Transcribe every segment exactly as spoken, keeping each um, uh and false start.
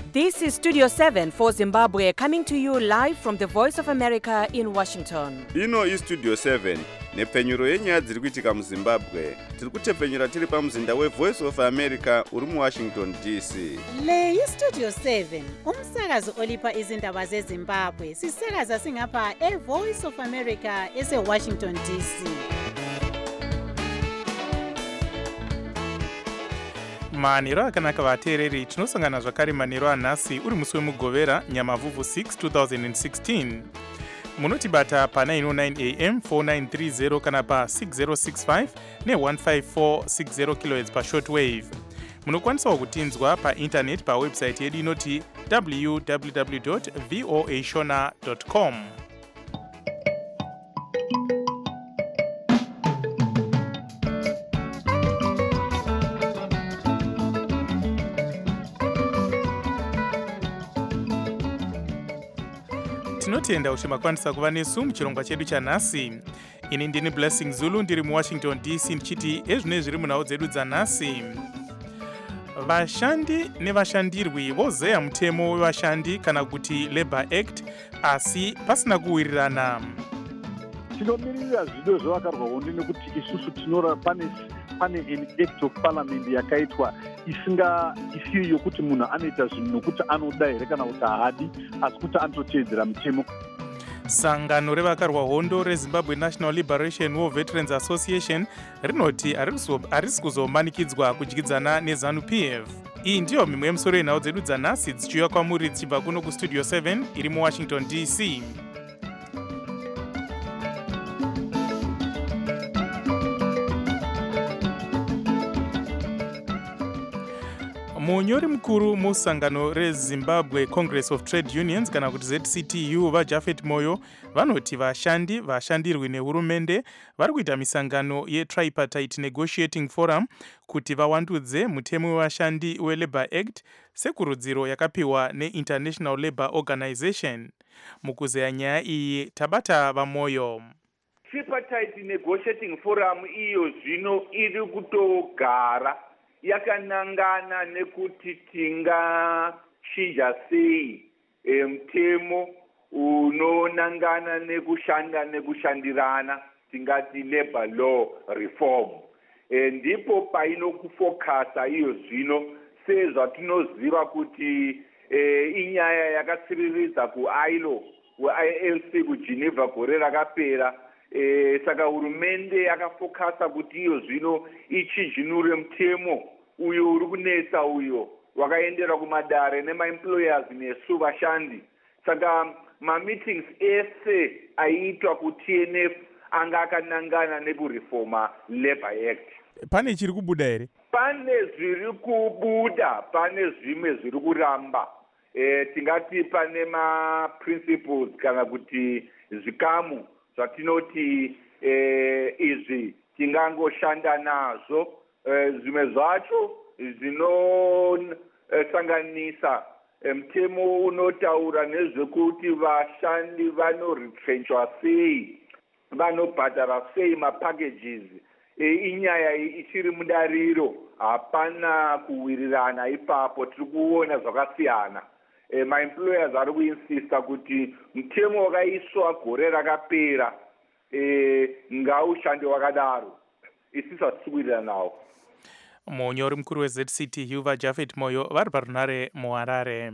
This is Studio seven for Zimbabwe, coming to you live from the Voice of America in Washington. Ino is Studio seven, nepfenyuro yenyaya dziri kuitika muZimbabwe. Tiri kutepfenyura tiri pamuzinda weVoice of America uri muWashington D C. Le iStudio seven, umsakazo olipa izindaba zeZimbabwe. Sisakaza singapha eVoice of America eseWashington D C. manhero akanaka vateereri, tinosangana zvakare manhero anhasi uri musi wemugovera nyamavhuvhu six two thousand sixteen. munotibata pa nine oh nine a m four nine three zero kana pa six zero six five ne one five four six zero kilohertz pa shortwave. munokwanisawo kutinzwa paintaneti pawebsite yedu inoti w w w dot voa shona dot com. tinotenda kuti makwanisa kuva nesu muchirongwa chedu chanhasi. ini ndini Blessing Zulu ndiri muWashington D C ndichiti ezvine zviri munhau dzedu dzanhasi. vashandi nevashandirwi vozeya mutemo wevashandi kana kuti Labour Act asi pasina kuwirirana. tinomirira zvido zvavakarwa hondo nekuti isusu tinora pane pane an act of parliament yakaitwa isinga isiyo yokuti munhu anoita zvinhu nokuti anoda here kana kuti haadi asi kuti anototeedzera mutemo. sangano revakarwa hondo reZimbabwe National Liberation War Veterans Association rinoti harisi kuzomanikidzwa kudyidzana neZANU P F. iyi ndiyo mimwe yemusoro yenhau dzedu dzanhasi dzichiuya kwamuri dzichibva kuno kuStudio seven iri muWashington D C. munyori mukuru musangano reZimbabwe Congress of Trade Unions kana kuti Z C T U vaJafet Moyo vanoti vashandi vashandirwi nehurumende vari kuita misangano yeTripartite Negotiating Forum kuti vawandudze mutemo wevashandi weLabour Act sekurudziro yakapiwa neInternational Labour Organization. mukuzeya nyaya iyi tabata vaMoyo. Tripartite Negotiating Forum iyo zvino iri kutogara yakanangana nekuti tingachinja sei mutemo unonangana nekushanda nekushandirana tingati labor law reform. E, ndipo painokufokasa iyo zvino sezvatinoziva kuti e, inyaya yakatsiriridza kuI L O kuI L C kuGeneva gore rakapera. E, saka hurumende yakafokasa kuti iyo zvino ichinjinure mutemo uyo uri kunetsa uyo wakaendera kumadare nemaemployers nesu vashandi. saka mameetings ese aiitwa kuT N F anga akanangana nekurefoma Labour Act. pane chiri kubuda here? pane zviri kubuda, pane zvimwe zviri kuramba. e, tingati pane maprinciples kana kuti zvikamu zvatinoti eh, izvi tingangoshanda nazvo. eh, zvimwe zvacho zvinosanganisa eh, mutemo unotaura nezvekuti vashandi vanoretrenchwa sei, vanobhadhara sei mapackages. eh, inyaya ichiri mudariro, hapana kuwirirana ipapo. tiri kuona zvakasiyana. E, maemployers ari kuinsista kuti mutemo wakaiswa gore rakapera e, ngaushande wakadaro. isisi hatisikwirira nawo. munyori mukuru weZ C T U vaJafet Moyo vari parunare muHarare.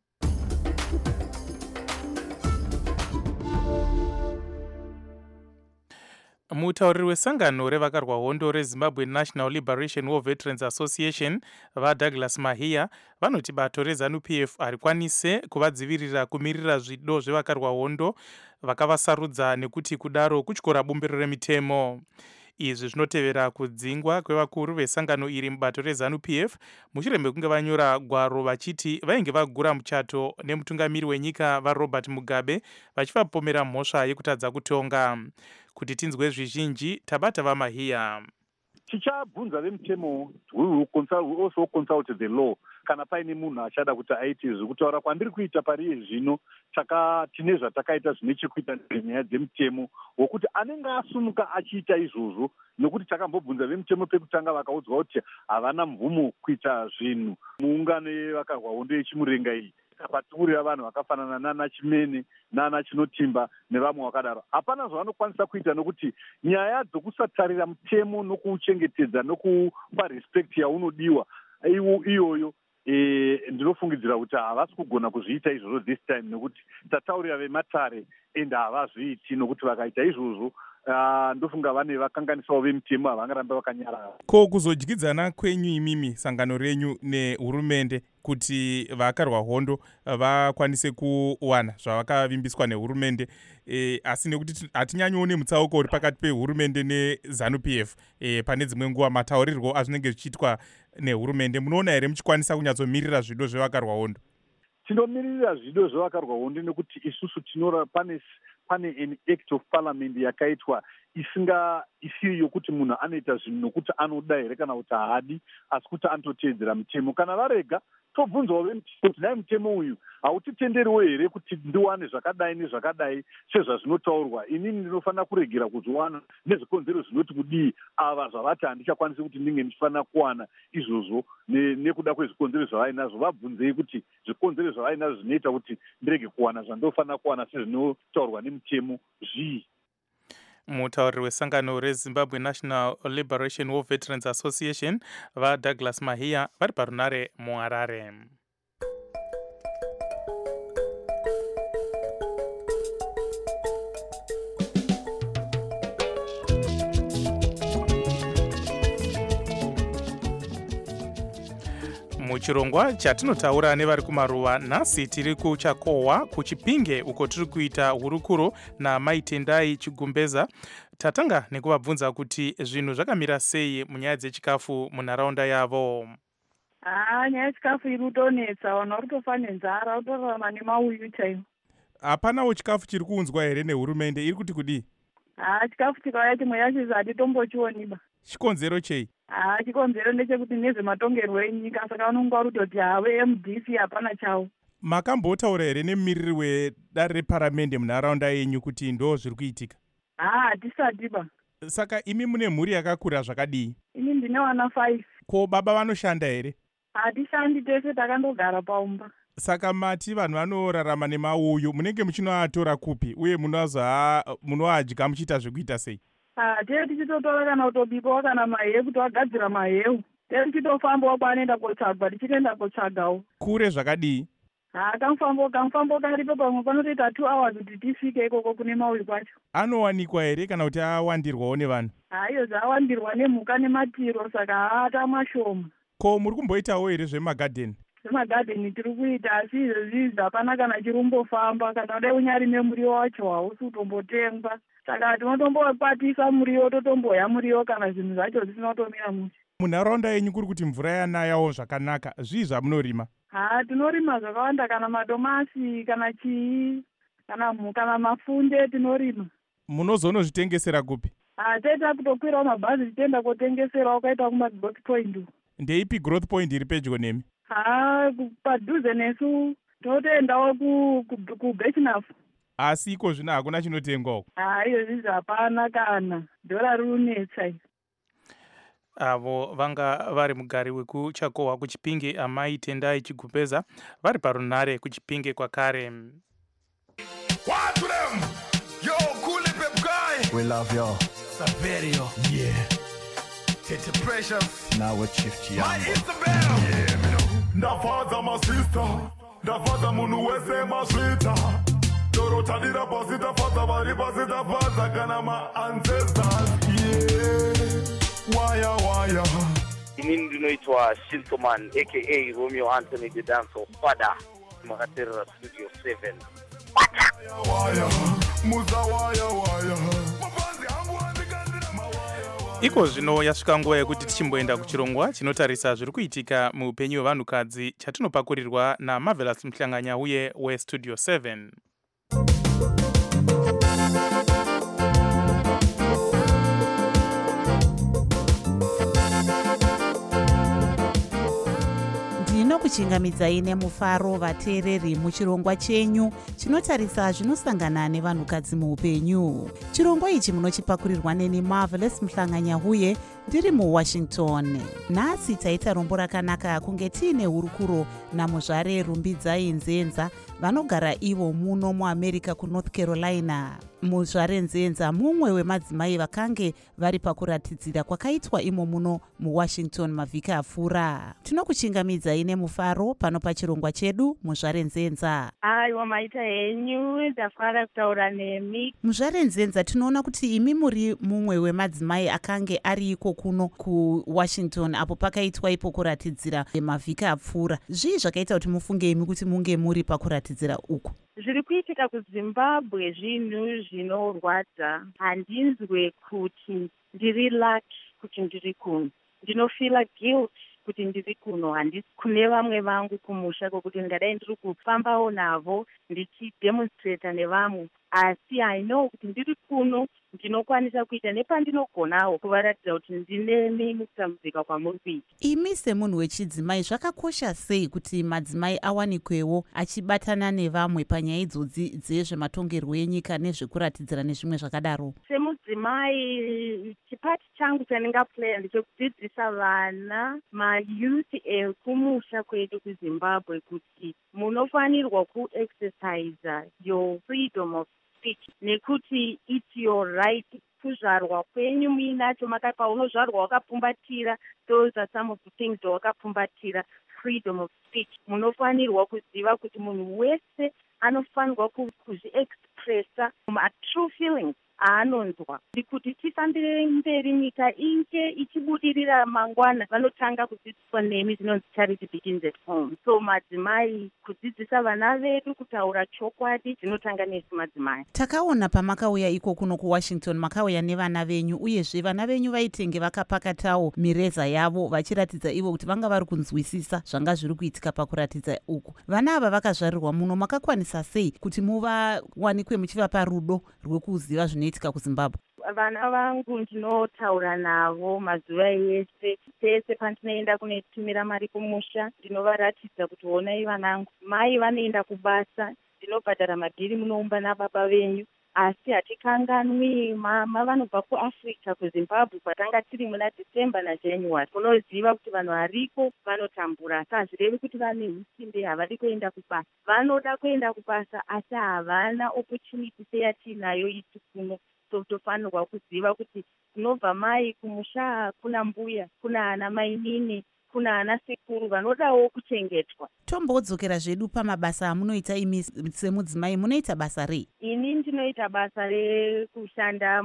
mutauriri wesangano revakarwa hondo reZimbabwe National Liberation War Veterans Association vaDouglas Mahiya vanoti bato reZANU P F harikwanise kuvadzivirira kumirira zvido zvevakarwa hondo vakavasarudza nekuti kudaro kutyora bumbiro remitemo. izvi zvinotevera kudzingwa kwevakuru vesangano iri mubato reZANU P F mushure mekunge vanyora gwaro vachiti vainge vagura muchato nemutungamiri wenyika vaRobert Mugabe vachivapomera mhosva yekutadza kutonga. kuti tinzwe zvizhinji tabata vaMahiya. tichabvunza vemutemo we will also consult the law kana paine munhu achada kuti aite izvi. Kutaura kwandiri kuita pariye zvino taka tine zvatakaita zvine chekuita nenyaya dzemutemo wokuti anenge asumuka achiita izvozvo, nokuti takambobvunza vemutemo pekutanga vakaudzwa kuti havana mvumo kuita zvinhu muungano yevakarwa hondo yechimurenga iyi. Paturira vanhu vakafanana nana Chimene nana Chinotimba nevamwe vakadaro, hapana zvavanokwanisa kuita, nokuti nyaya dzokusatarira mutemo nokuuchengetedza nokupa respect yaunodiwa iyoyo e, ndinofungidzira kuti havasi kugona kuzviita izvozvo this time, nokuti tataurira vematare ende havazviiti, nokuti vakaita izvozvo Uh, ndofunga vane vakanganisawo vemutemo havangarambe vakanyarara. Ko kuzodyidzana kwenyu imimi sangano renyu nehurumende kuti vakarwa hondo vakwanise kuwana zvavakavimbiswa nehurumende, e, asi nekuti hatinyanyoone mutsauko uri pakati pehurumende neZANU-P F e, pane dzimwe nguva mataurirwo azvinenge zvichiitwa nehurumende, munoona here muchikwanisa kunyatsomirira zvido zvevakarwa hondo? Tinomirira zvido zvevakarwa hondo nekuti isusu tinora pane pane an act of parliament yakaitwa isinga isiri yokuti munhu anoita zvinhu nokuti anoda here kana kuti haadi, asi kuti anototeedzera mutemo. Kana varega tobvunzawo vemutemo kuti dai mutemo uyu hautitenderiwo here kuti ndiwane zvakadai nezvakadai sezvazvinotaurwa. Inini ndinofanira kuregera kuzviwana nezvikonzero zvinoti kudii ava zvavati handichakwanisi kuti ndinge ndichifanira kuwana izvozvo nekuda kwezvikonzero zvavainazvo. Vabvunzei kuti zvikonzero zvavainazvo zvinoita kuti ndirege kuwana zvandofanira kuwana sezvinotaurwa nemutemo zvii. Mutauriri wesangano reZimbabwe National Liberation War Veterans Association vaDouglas Mahia vari parunare muHarare. Muchirongwa chatinotaura nevari kumaruva, nhasi tiri kuchakohwa kuchipinge uko tiri kuita hurukuro naMaitendai Chigumbeza. Tatanga nekuvabvunza kuti zvinhu zvakamira sei munyaya dzechikafu munharaunda yavo. Ah, nyaya yechikafu iri kutonetsa, vanhu vari kutofa nenzara, utorarama nemauyu chaimo. Hapanawo chikafu chiri kuunzwa here nehurumende, iri kuti kudii? Ah, chikafu chikauya chimwe yacho hatitombochioniba. Chikonzero chei? Ah, chikonzero ndechekuti nezvematongerwo enyika, saka vanonga vari kutoti have M D C hapana chawo. Makambotaura here nemumiriri wedare reparamende munharaunda yenyu kuti ndo zviri kuitika? Ah, hatisatiba. Saka imi mune mhuri yakakura zvakadii? Ini ndine vana five. Ko baba vanoshanda here? Hatishandi, tese takandogara paumba. Saka mati vanhu vanorarama nemauyu, munenge muchinoatora kupi uye munoadya muchiita zvekuita sei? Ah, tee tichitotora kana kutobikawo kana mahewu kuti wagadzira mahewu. Tee tichitofambawo kwaanoenda kotsvagwa, tichitoenda kotsvagawo. Kure zvakadii? Ah, kamufambo kamufambo karipo pamwe panotoita two hours kuti tisvike ikoko kune mauyu kwacho. Anowanikwa here kana kuti awandirwawo nevanhu? Ah, iyo zvawandirwa nemhuka nematiro, saka haata mashoma. Ko muri kumboitawo here zvemagadheni? Zvemagadheni tiri kuita, asi izvezvi hapana kana chirumbofamba, kana kudai unyari nemuriwo wacho hausi kutombotengwa. Saka tinotombokwatisa muriwo, totomboya muriwo kana zvinhu zvacho zvisina kutomira musha. Munharaunda yenyu kuri kuti mvura yanayawo zvakanaka, zvii zvamunorima? Ha, tinorima zvakawanda, kana madomasi, kana chii, kana kana mafunde tinorima. Munozonozvitengesera kupi? Ha, taita kutokwirawo mabhazi tichienda kotengeserawo, ukaita kuma growth point. Ndeipi growth point iri pedyo nemi? Ha, padhuze nesu totoendawo kuBechnaf. Asi iko zvino hakuna chinotengwawo? Ha, iyo zvizi hapana kana, dhora rirunetsa. Avo vanga vari mugari wekuchakohwa kuchipinge aMaitendai Chigumbeza vari parunare kuchipinge kwakare. What to them? Yo, cool pep guy. We love you. Saverio. Yeah. Tete Precious. Now we're Chief My Chiambo. Isabel. Yeah, me know. Ndafaza my sister. Ndafaza munu wese maswita. Dorota dira posita faza bari posita faza kana ma ancestors. Yeah. Waya waya. Inini ndinoitwa Shintoman aka Romeo Anthony the Dancer Father Makaterera Studio seven. Waya waya. Muza waya waya. Iko zvino yasvika nguva yekuti tichimboenda kuchirongwa chinotarisa zviri kuitika muupenyu hwevanhukadzi chatinopakurirwa naMarvelous Mhlanganya uye weStudio seven. tinokuchingamidzai nemufaro vateereri muchirongwa chenyu chinotarisa zvinosangana nevanhukadzi muupenyu. Chirongwa ichi munochipakurirwa neni Marvelous Mhlanganyahuye ndiri muWashington. Nhasi taita rombo rakanaka kunge tiine hurukuro namuzvare Rumbidzai Nzenza vanogara ivo muno muAmerica kuNorth Carolina. Muzvare Nzenza mumwe wemadzimai vakange vari pakuratidzira kwakaitwa imo muno muWashington mavhiki apfuura. Tinokuchingamidzai nemufaro pano pachirongwa chedu Muzvare Nzenza. Aiwa maita henyu, ndafara kutaura nemi. Muzvare Nzenza, tinoona kuti imi muri mumwe wemadzimai akange ari iko kuno kuWashington apo pakaitwa ipo kuratidzira mavhiki apfuura. Zvii zvakaita kuti mufunge imi kuti munge muri pakuratidzira uku? Zviri kuitika kuZimbabwe zvinhu zvinorwadza. Handinzwe kuti ndiri lucky kuti ndiri kuno. Ndinofila guilt kuti ndiri kuno. Handisi kune vamwe vangu kumusha kwekuti ndingadai ndiri kufambawo navo ndichidemonstrata nevamwe. Asi I know kuti ndiri kuno ndinokwanisa kuita nepandinogonawo kuvaratidza kuti ndinemi mukutambudzika kwamuri kuita. Imi semunhu wechidzimai, zvakakosha sei kuti madzimai awanikwewo achibatana nevamwe panyaya idzodzi dzezvematongerwo enyika nezvekuratidzira nezvimwe zvakadaro? Semudzimai, chipati changu chandingaplaya ndechekudzidzisa vana mayuth ekumusha kwedu kuZimbabwe kuti munofanirwa kuexercise your freedom of speech, nekuti it's your right. Kuzvarwa kwenyu muinacho, maka paunozvarwa wakapfumbatira, those are some of the things wakapfumbatira, freedom of speech. Munofanirwa kuziva kuti munhu wese anofanirwa kuzviexpressa ma true feelings aanonzwa, kuti tifambire mberi nyika inge ichibudirira mangwana. Vanotanga kudzidziswa nemi zvinonzi charity begins at home. So madzimai, kudzidzisa vana vedu kutaura chokwadi zvinotanga nesu madzimai. Takaona pamakauya iko kuno kuWashington makauya nevana venyu, uyezve vana venyu vaitenge vakapakatawo mireza yavo vachiratidza ivo kuti vanga vari kunzwisisa zvanga zviri kuitika pakuratidza uku. Vana ava vakazvarirwa muno, makakwanisa sei kuti muvawanikwe muchivapa rudo rwekuziva zvinoitika kuZimbabwe? Vana vangu ndinotaura navo mazuva ese. Pese pandinoenda kunotumira mari kumusha, ndinovaratidza kuti honai vanangu, mai vanoenda kubasa, ndinobhadhara mabhiri munoumba nababa venyu. Asi hatikanganwi, mama vanobva kuAfrica kuZimbabwe kwatanga tiri muna December naJanuary. Unoziva kuti vanhu variko vanotambura, asi hazvirevi kuti vane hutinde havadi kuenda kubasa. Vanoda kuenda kubasa asi havana opportunity seyatinayo isi kuno. So tofanirwa kuziva kuti kunobva mai kumusha kuna mbuya, kuna ana mai nini, kuna ana sekuru vanodawo kuchengetwa. Tombodzokera zvedu pamabasa amunoita imi semudzimai, munoita basa rei? Ini ndinoita basa rekushanda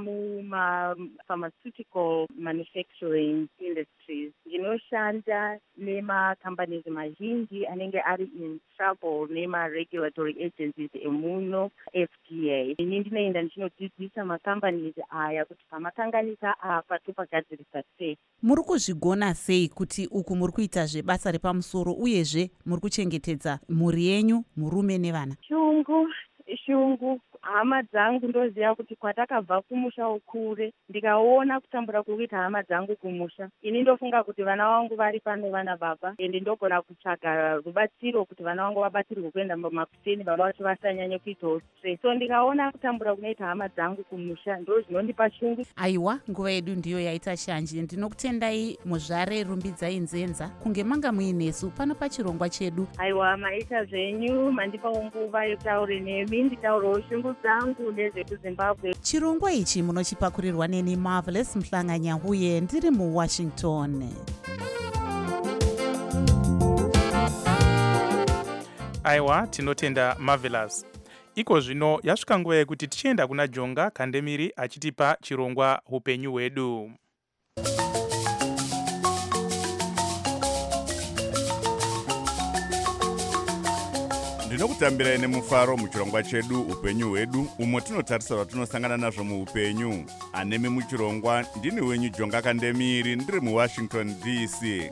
muma-pharmaceutical manufacturing industries. Ndinoshanda nema-companies mazhinji anenge ari in trouble nema-regulatory agencies emuno, F D A. Ini ndinoenda ndichinodzidzisa ma-companies aya kuti pamakanganika apa topagadzirisa sei. Muri kuzvigona sei kuti uku muri kuita zvebasa repamusoro uyezve muri kuchengetedza mhuri yenyu, murume nevana? Shungu, shungu. Hama dzangu ndoziva kuti kwatakabva kumusha ukure, ndikaona kutambura kuita hama dzangu kumusha, ini ndofunga kuti vana vangu vari pano vana baba, ende ndogona kutsvaga rubatsiro kuti vana vangu vabatsirwe kuenda makuseni, baba vacho vasanyanye kuitawo stress. So ndikaona kutambura kunoita hama dzangu kumusha ndo zvinondipa shungu. Aiwa, nguva yedu ndiyo yaita shanje. Ndinokutendai Muzvare Rumbidzai Nzenza kunge manga muinesu pano pachirongwa chedu. Aiwa, maita zvenyu, mandipawo nguva yekutaura nemi, nditaurawo shungu dzangu nezvekuZimbabwe. Chirongwa ichi munochipakurirwa neni Marvelous Mhlanganyahuye ndiri muWashington. Aiwa, tinotenda Marvelous. Iko zvino yasvika nguva yekuti tichienda kuna Jonga Kandemiri achitipa chirongwa upenyu hwedu. Ndinokutambirai nemufaro muchirongwa chedu upenyu hwedu, umo tinotarisa zvatinosangana nazvo muupenyu. Anemi muchirongwa ndini wenyu Jonga Kandemiri ndiri muWashington D C.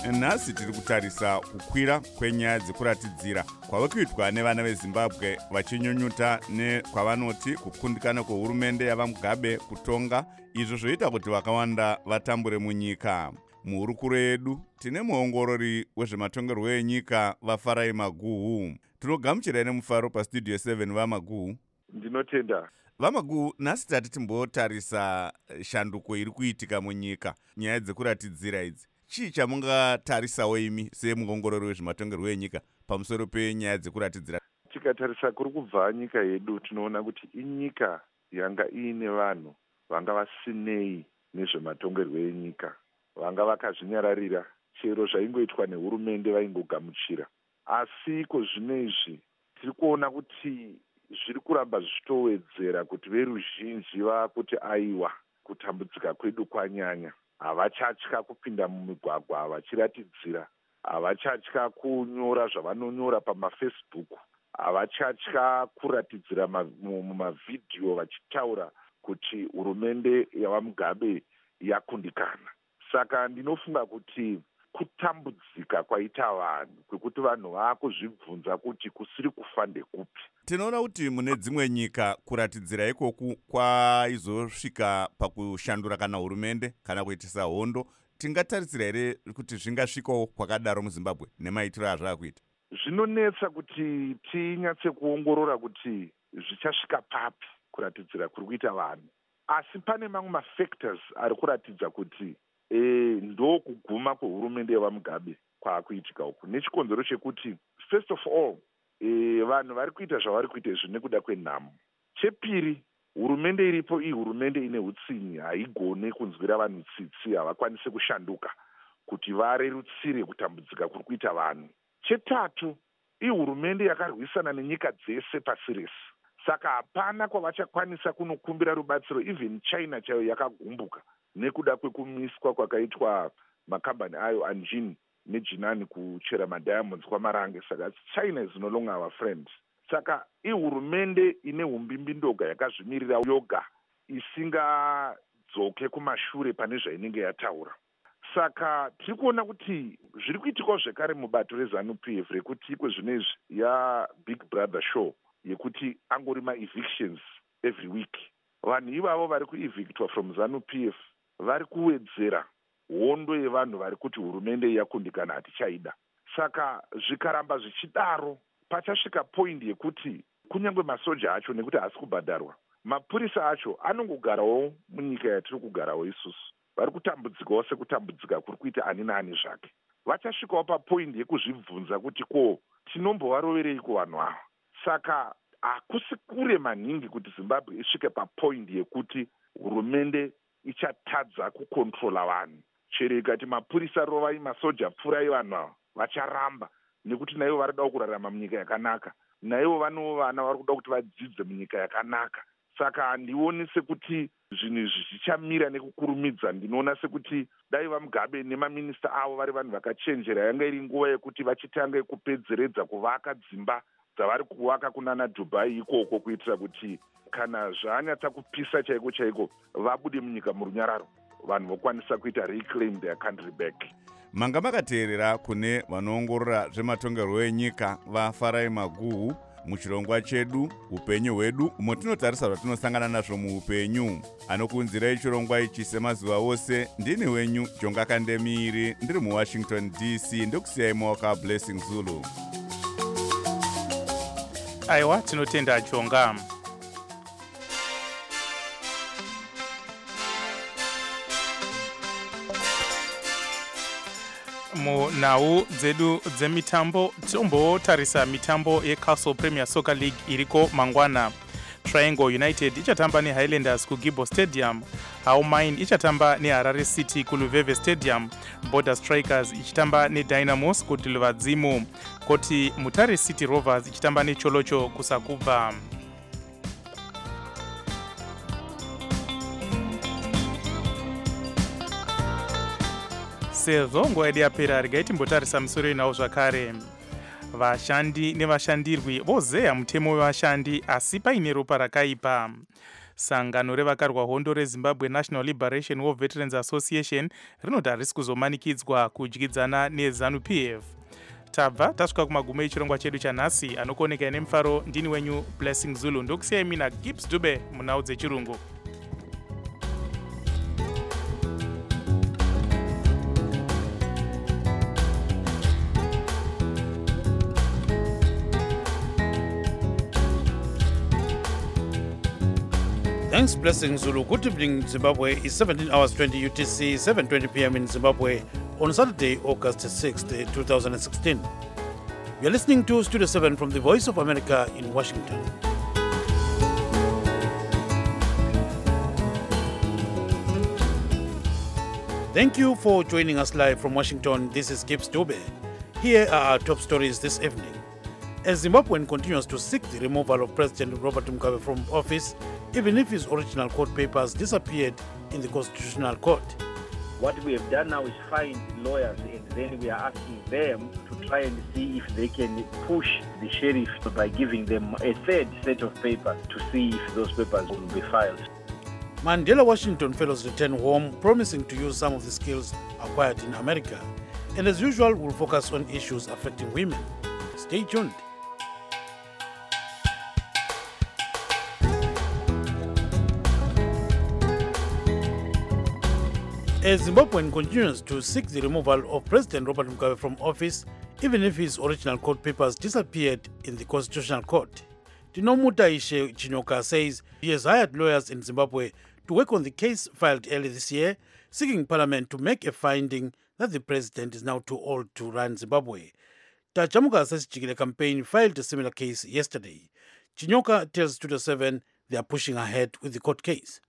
nhasi tiri kutarisa kukwira kwenyaya dzekuratidzira kwave kuitwa nevana vezimbabwe vachinyunyuta nekwavanoti kukundikana kwehurumende yavamugabe kutonga, izvo zvoita kuti vakawanda vatambure munyika. Muhurukuro yedu tine muongorori wezvematongerwo enyika vafarai Maguhu. Tinogamuchirai nemufaro pastudio seven vaMaguhu. Ndinotenda. VaMaguhu, nhasi tati timbotarisa shanduko iri kuitika munyika, nyaya dzekuratidzira idzi. Chii chamungatarisawo imi semuongorori wezvematongerwo enyika pamusoro penyaya dzekuratidzira? Tikatarisa kuri kubva nyika yedu tinoona kuti inyika yanga iine vanhu vanga vasinei nezvematongerwo enyika, vanga vakazvinyararira, chero zvaingoitwa nehurumende vaingogamuchira. Asi ko zvino izvi tiri kuona kuti zviri kuramba zvichitowedzera kuti veruzhinji vakuti aiwa kutambudzika kwedu kwanyanya. Havachatya kupinda mumigwagwa vachiratidzira, havachatya kunyora zvavanonyora pamafacebook, havachatya kuratidzira mumavhidhiyo vachitaura kuti hurumende yavamugabe yakundikana. Saka ndinofunga kuti kutambudzika kwaita vanhu, kwekuti vanhu vaakuzvibvunza kuti kusiri kufa ndekupi. Tinoona kuti mune dzimwe nyika kuratidzira ikoku kwaizosvika pakushandura kana hurumende kana kuitisa hondo. Tingatarisira here kuti zvingasvikawo kwakadaro muZimbabwe nemaitiro azvakuita? Zvinonetsa kuti tinyatse kuongorora kuti zvichasvika papi kuratidzira kuri kuita vanhu. Asi pane mamwe mafactors ari kuratidza kuti e, ndo kuguma kwehurumende yevamugabe kwaakuitika uku. Nechikonzero chekuti first of all e, vanhu vari kuita zvavari kuita izvi nekuda kwenhamo. Chepiri, hurumende iripo iyi hurumende ine utsinyi, haigone kunzwira vanhu tsitsi, havakwanise kushanduka kuti varerutsire kutambudzika kuri kuita vanhu. Chetatu, iyi hurumende yakarwisana nenyika dzese pasi rese, saka hapana kwavachakwanisa kunokumbira rubatsiro. Even China chayo yakagumbuka nekuda kwekumiswa kwakaitwa makambani ayo Anjin neJinani kuchera madiamonds kwamarange. Saka China is no longer our friend. Saka ihurumende ine umbimbi ndoga yakazvimirira yoga, isingadzoke kumashure pane zvainenge yataura. Saka tiri kuona kuti zviri kuitikawo zvekare mubato reZANU-P F rekuti kwezvino izvi ya Big Brother show yekuti angori ma-evictions every week. Vanhu ivavo vari kuevictwa from ZANU-P F vari kuwedzera hondo yevanhu vari kuti hurumende yakundikana hatichaida. Saka zvikaramba zvichidaro, pachasvika point yekuti kunyange masoja acho, nekuti haasi kubhadharwa, mapurisa acho anongogarawo munyika yatiri kugarawo isusu, vari kutambudzikawo sekutambudzika kuri kuita ani naani zvake. Vachasvikawo papoint yekuzvibvunza kuti ko tinombovarovereiko vanhu ava. Saka hakusi kure maningi kuti Zimbabwe isvike papoint yekuti hurumende ichatadza kukontrola vanhu. Chero ikati mapurisa rovai, masoja pfurai vanhu ava, vacharamba, nekuti naivo vari kuda kurarama munyika yakanaka, naivo vanowo vana vari kuda kuti vadzidze munyika yakanaka. Saka handioni sekuti zvinhu izvi zvichamira nekukurumidza. Ndinoona sekuti dai vamugabe nemaminista avo vari vanhu vakachenjera, yanga iri nguva yekuti vachitanga kupedzeredza kuvaka dzimba dzavari kuvaka kunana Dubai ikoko, kuitira kuti kana zvanyatsa kupisa chaiko chaiko vabude munyika murunyararo, vanhu vokwanisa kuita reclaim their country back. Manga makateerera kune vanoongorora zvematongerwo enyika vaFarai Maguhu muchirongwa chedu upenyu hwedu, umo tinotarisa zvatinosangana nazvo muupenyu. Anokunzirai chirongwa ichi semazuva ose ndini wenyu Jonga Kandemiri, ndiri muWashington D C, ndokusiyai maoka Blessing Zulu. Aiwa, tinotenda Jonga. Munhau dzedu dzemitambo tombotarisa mitambo yeCastle Premier Soccer League iriko mangwana. Triangle United ichatamba neHighlanders kuGibo Stadium, Haumain ichatamba neHarare City kuLuveve Stadium, Border Strikers ichitamba neDynamos kuTilvadzimu, koti Mutare City Rovers ichitamba neCholocho kuSakubva. Sezvo nguva yedu yapera, regai timbotarisa musoro inawo zvakare. Vashandi nevashandirwi vozeya mutemo wevashandi asi paine ropa rakaipa. sangano revakarwa hondo rezimbabwe national liberation war veterans association rinoti harisi kuzomanikidzwa kudyidzana nezanu P F. Tabva tasvika kumagumo echirongwa chedu chanhasi. Anokuoneka nemufaro ndini wenyu Blessing Zulu. Ndokusiyai mina Gibbs Dube munhau dzechirungu. Thanks, Blessing Zulu. Good evening, Zimbabwe. It's seventeen hours twenty U T C, seven twenty p m in Zimbabwe on Saturday, August sixth, twenty sixteen. You're listening to Studio seven from the Voice of America in Washington. Thank you for joining us live from Washington. This is Gibbs Dube. Here are our top stories this evening. As Zimbabwean continues to seek the removal of President Robert Mugabe from office, even if his original court papers disappeared in the Constitutional Court. What we have done now is find lawyers, and then we are asking them to try and see if they can push the sheriff by giving them a third set of papers to see if those papers will be filed. Mandela Washington fellows return home, promising to use some of the skills acquired in America. And as usual, we'll focus on issues affecting women. Stay tuned. As Zimbabwean continues to seek the removal of President Robert Mugabe from office, even if his original court papers disappeared in the Constitutional Court. Tinomuta Ishe Chinyoka says he has hired lawyers in Zimbabwe to work on the case filed early this year, seeking Parliament to make a finding that the president is now too old to run Zimbabwe. Tachamuka says Chigile campaign filed a similar case yesterday. Chinyoka tells Studio seven they are pushing ahead with the court case.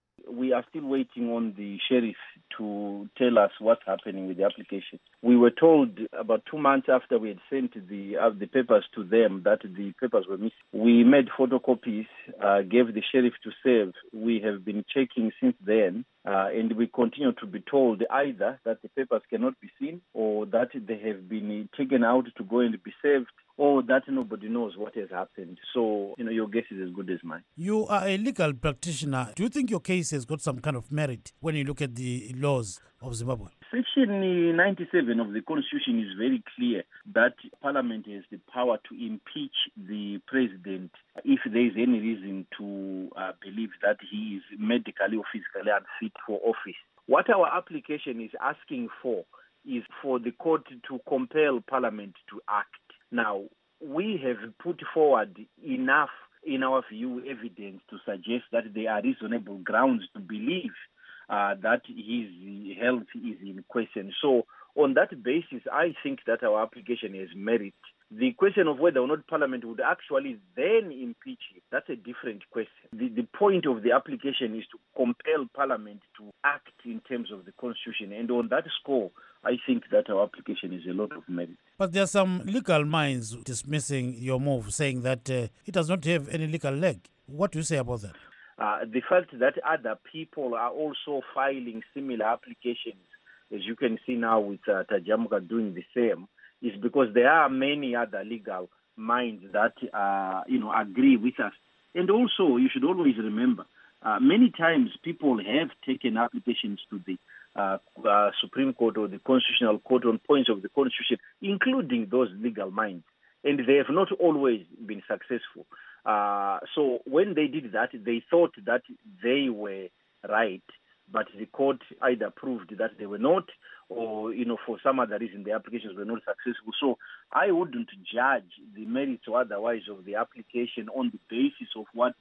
We are still waiting on the sheriff to tell us what's happening with the application. We were told about two months after we had sent the uh, the papers to them that the papers were missing. We made photocopies, uh, gave the sheriff to save. We have been checking since then, uh, and we continue to be told either that the papers cannot be seen or that they have been taken out to go and be saved, or that nobody knows what has happened. So, you know, your guess is as good as mine. You are a legal practitioner. Do you think your case has got some kind of merit when you look at the laws of Zimbabwe? Section ninety-seven of the Constitution is very clear that Parliament has the power to impeach the president if there is any reason to uh, believe that he is medically or physically unfit for office. What our application is asking for is for the court to compel Parliament to act. Now, we have put forward enough, in our view, evidence to suggest that there are reasonable grounds to believe uh, that his health is in question. So, on that basis, I think that our application has merit. The question of whether or not Parliament would actually then impeach him, that's a different question. The, the point of the application is to compel Parliament to act in terms of the Constitution. And on that score, I think that our application is a lot of merit. But there are some legal minds dismissing your move, saying that uh, it does not have any legal leg. What do you say about that? Uh, the fact that other people are also filing similar applications, as you can see now with uh, Tajamuka doing the same, is because there are many other legal minds that uh, you know agree with us. And also, you should always remember, uh, many times people have taken applications to the uh, uh, Supreme Court or the Constitutional Court on points of the Constitution, including those legal minds, and they have not always been successful. Uh, so when they did that, they thought that they were right, but the court either proved that they were not, or, you know, for some other reason, the applications were not successful. So I wouldn't judge the merits or otherwise of the application on the basis of what,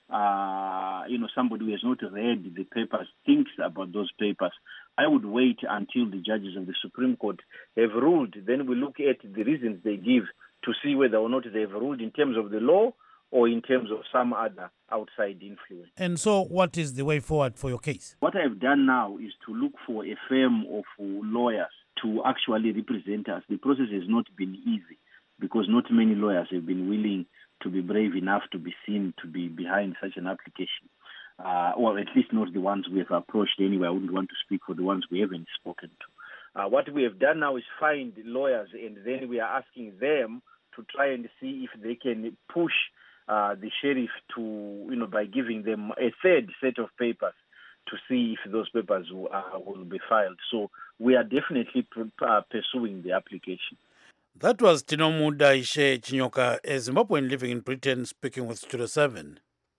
uh, you know, somebody who has not read the papers thinks about those papers. I would wait until the judges of the Supreme Court have ruled. Then we look at the reasons they give to see whether or not they've ruled in terms of the law or in terms of some other outside influence. And so what is the way forward for your case? What I've done now is to look for a firm of lawyers to actually represent us. The process has not been easy because not many lawyers have been willing to be brave enough to be seen to be behind such an application. Uh, or at least not the ones we have approached anyway. I wouldn't want to speak for the ones we haven't spoken to. Uh, what we have done now is find lawyers, and then we are asking them to try and see if they can push uh, the sheriff to, you know, by giving them a third set of papers to see if those papers will, uh, will be filed. So we are definitely uh, pursuing the application. That was Tinomuda Ishe Chinyoka, a Zimbabwean living in Britain, speaking with Studio seven.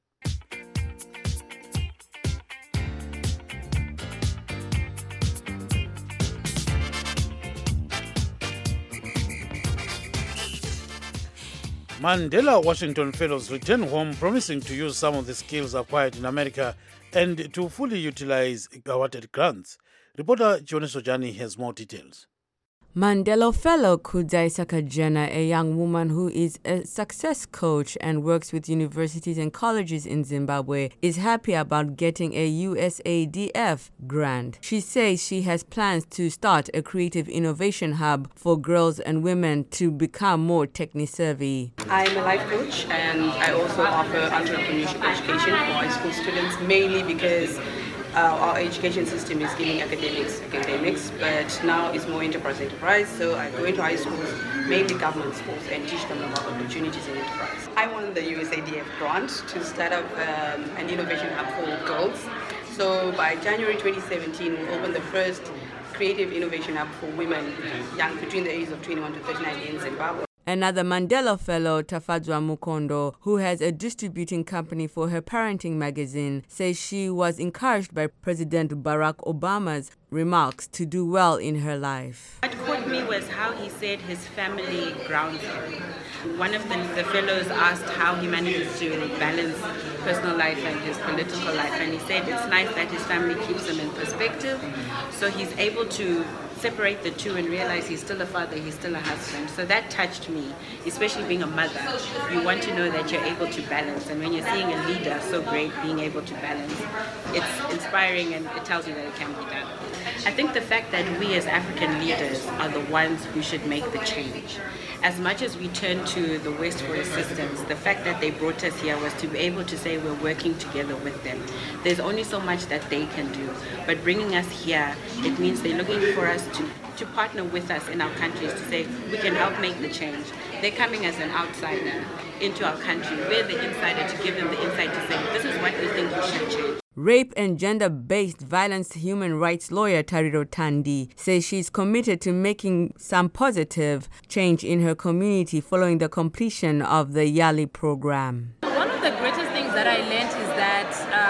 Mandela Washington Fellows return home promising to use some of the skills acquired in America and to fully utilize awarded grants. Reporter Jonas Sojani has more details. Mandela Fellow Kudai Sakajana, a young woman who is a success coach and works with universities and colleges in Zimbabwe, is happy about getting a U S A D F grant. She says she has plans to start a creative innovation hub for girls and women to become more techni-savvy. I'm a life coach and I also offer entrepreneurship education for high school students, mainly because Uh, our education system is giving academics academics, but now it's more enterprise enterprise. So I go into high schools, mainly government schools, and teach them about opportunities in enterprise. I won the U S A D F grant to start up um, an innovation hub for girls. So by January twenty seventeen, we opened the first creative innovation hub for women young between the ages of twenty-one to thirty-nine in Zimbabwe. Another Mandela Fellow, Tafadzwa Mukondo, who has a distributing company for her parenting magazine, says she was encouraged by President Barack Obama's remarks to do well in her life. What caught me was how he said his family grounds him. One of the, the fellows asked how he manages to balance personal life and his political life, and he said it's nice that his family keeps him in perspective, so he's able to separate the two and realize he's still a father, he's still a husband. So that touched me, especially being a mother. You want to know that you're able to balance, and when you're seeing a leader so great being able to balance, it's inspiring and it tells you that it can be done. I think the fact that we as African leaders are the ones who should make the change. As much as we turn to the West for assistance, the fact that they brought us here was to be able to say we're working together with them. There's only so much that they can do, but bringing us here, it means they're looking for us to, to partner with us in our countries to say we can help make the change. They're coming as an outsider into our country. We're the insider to give them the insight to say this is what we think we should change. Rape and gender-based violence human rights lawyer Tariro Tandi says she's committed to making some positive change in her community following the completion of the YALI program. One of the greatest things that I learned is that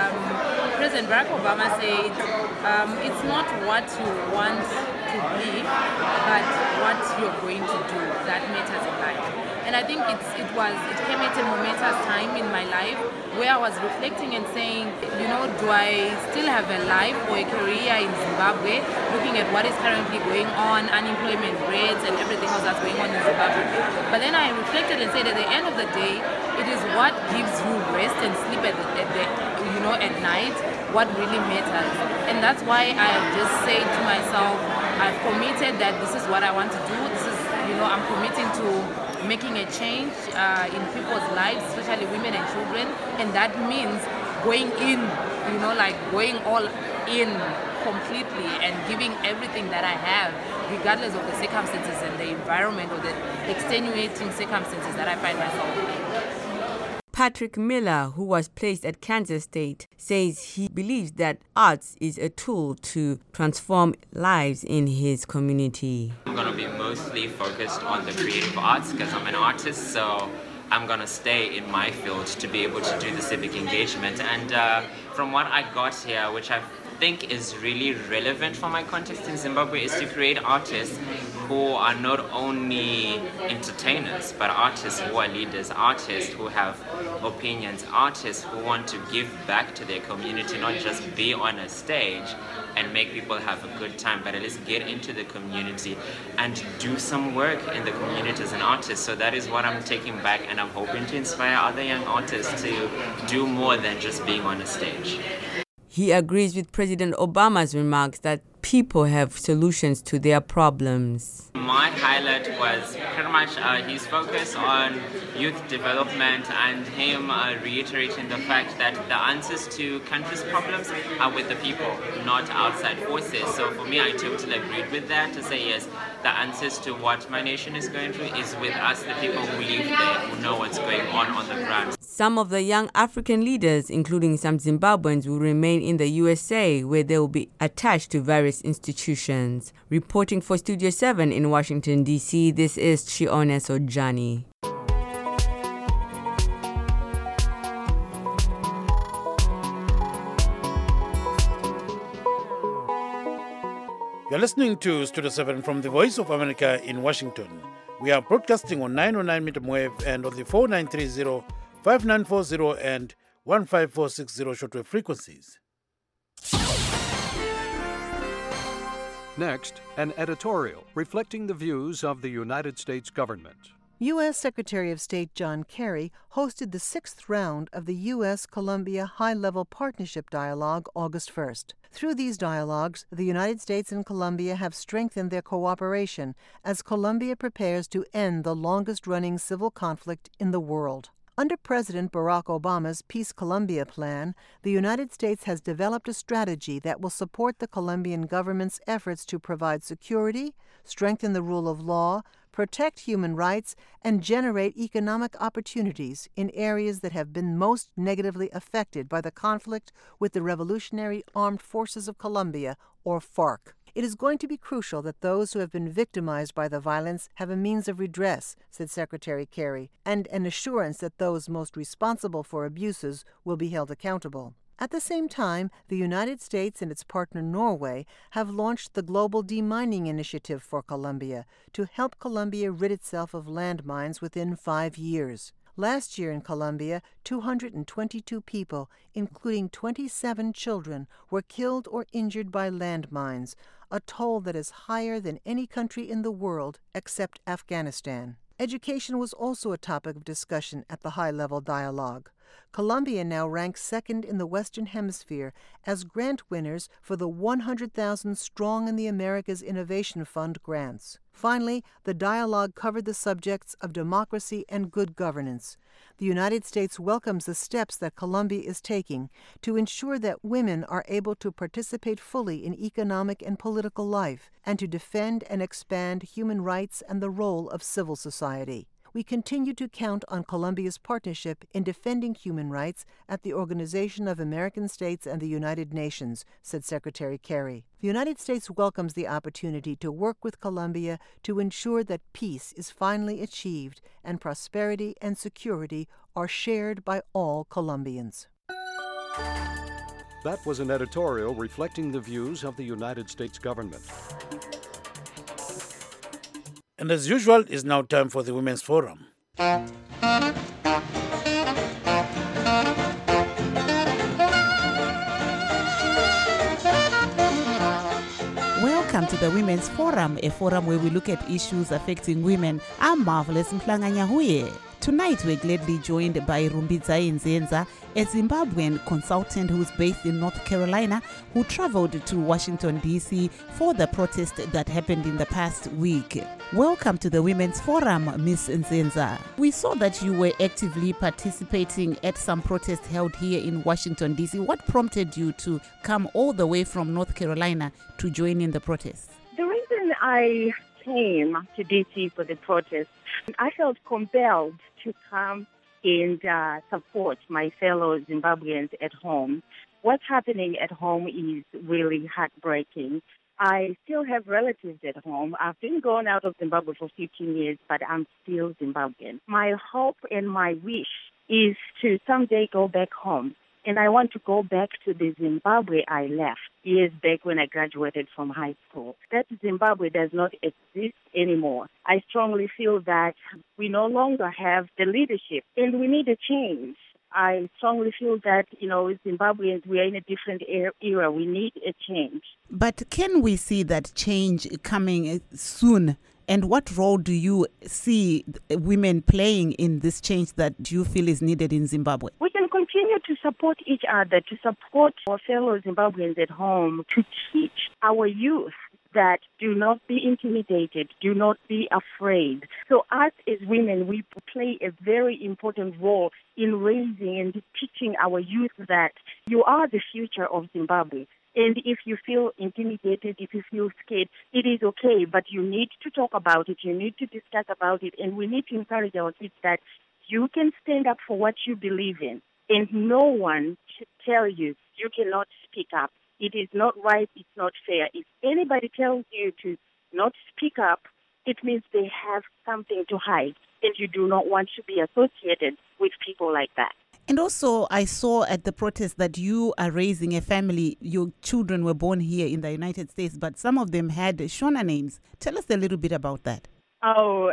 um, President Barack Obama said um, it's not what you want to be, but what you're going to do that matters in life. And I think it's, it was it came at a momentous time in my life where I was reflecting and saying, you know, do I still have a life or a career in Zimbabwe, looking at what is currently going on, unemployment rates and everything else that's going on in Zimbabwe. But then I reflected and said at the end of the day, it is what gives you rest and sleep at the, at the you know, at night, what really matters. And that's why I just say to myself, I've committed that this is what I want to do. This is, you know, I'm committing to making a change uh, in people's lives, especially women and children, and that means going in, you know, like going all in completely and giving everything that I have, regardless of the circumstances and the environment or the extenuating circumstances that I find myself in. Patrick Miller, who was placed at Kansas State, says he believes that arts is a tool to transform lives in his community. I'm going to be mostly focused on the creative arts because I'm an artist, so I'm going to stay in my field to be able to do the civic engagement. And uh, from what I got here, which I think is really relevant for my context in Zimbabwe, is to create artists who are not only entertainers, but artists who are leaders, artists who have opinions, artists who want to give back to their community, not just be on a stage and make people have a good time, but at least get into the community and do some work in the community as an artist. So that is what I'm taking back, and I'm hoping to inspire other young artists to do more than just being on a stage. He agrees with President Obama's remarks that people have solutions to their problems. My highlight was pretty much uh, his focus on youth development and him uh, reiterating the fact that the answers to countries' problems are with the people, not outside forces. So for me, I totally agreed with that, to say yes, the answers to what my nation is going through is with us, the people who live there, who know what's going on on the ground. Some of the young African leaders, including some Zimbabweans, will remain in the U S A, where they will be attached to various institutions. Reporting for Studio seven in Washington, D C, this is Chione Sojani. You're listening to Studio seven from the Voice of America in Washington. We are broadcasting on nine oh nine medium wave and on the four nine three zero, five nine four zero and one five four six zero shortwave frequencies. Next, an editorial reflecting the views of the United States government. U S Secretary of State John Kerry hosted the sixth round of the U S Colombia High-Level Partnership Dialogue August first. Through these dialogues, the United States and Colombia have strengthened their cooperation as Colombia prepares to end the longest-running civil conflict in the world. Under President Barack Obama's Peace Colombia plan, the United States has developed a strategy that will support the Colombian government's efforts to provide security, strengthen the rule of law, protect human rights, and generate economic opportunities in areas that have been most negatively affected by the conflict with the Revolutionary Armed Forces of Colombia, or FARC. It is going to be crucial that those who have been victimized by the violence have a means of redress, said Secretary Kerry, and an assurance that those most responsible for abuses will be held accountable. At the same time, the United States and its partner Norway have launched the Global Demining Initiative for Colombia to help Colombia rid itself of landmines within five years. Last year in Colombia, two hundred twenty-two people, including twenty-seven children, were killed or injured by landmines, a toll that is higher than any country in the world except Afghanistan. Education was also a topic of discussion at the high-level dialogue. Colombia now ranks second in the Western Hemisphere as grant winners for the one hundred thousand Strong in the Americas Innovation Fund grants. Finally, the dialogue covered the subjects of democracy and good governance. The United States welcomes the steps that Colombia is taking to ensure that women are able to participate fully in economic and political life and to defend and expand human rights and the role of civil society. We continue to count on Colombia's partnership in defending human rights at the Organization of American States and the United Nations, said Secretary Kerry. The United States welcomes the opportunity to work with Colombia to ensure that peace is finally achieved and prosperity and security are shared by all Colombians. That was an editorial reflecting the views of the United States government. And as usual, it's now time for the Women's Forum. Welcome to the Women's Forum, a forum where we look at issues affecting women. I'm Marvelous Mhlanganyahuye. Tonight, we're gladly joined by Rumbidzai Nzenza, a Zimbabwean consultant who's based in North Carolina, who traveled to Washington, D C for the protest that happened in the past week. Welcome to the Women's Forum, Miss Nzenza. We saw that you were actively participating at some protests held here in Washington, D C. What prompted you to come all the way from North Carolina to join in the protests? The reason I came to D C for the protest, I felt compelled to come and uh, support my fellow Zimbabweans at home. What's happening at home is really heartbreaking. I still have relatives at home. I've been gone out of Zimbabwe for fifteen years, but I'm still Zimbabwean. My hope and my wish is to someday go back home. And I want to go back to the Zimbabwe I left years back when I graduated from high school. That Zimbabwe does not exist anymore. I strongly feel that we no longer have the leadership and we need a change. I strongly feel that, you know, Zimbabweans, we are in a different era. We need a change. But can we see that change coming soon? And what role do you see women playing in this change that you feel is needed in Zimbabwe? We can continue to support each other, to support our fellow Zimbabweans at home, to teach our youth that do not be intimidated, do not be afraid. So us as women, we play a very important role in raising and teaching our youth that you are the future of Zimbabwe. And if you feel intimidated, if you feel scared, it is okay, but you need to talk about it, you need to discuss about it, and we need to encourage our kids that you can stand up for what you believe in, and no one should tell you you cannot speak up. It is not right. It's not fair. If anybody tells you to not speak up, it means they have something to hide, and you do not want to be associated with people like that. And also, I saw at the protest that you are raising a family. Your children were born here in the United States, but some of them had Shona names. Tell us a little bit about that. Oh,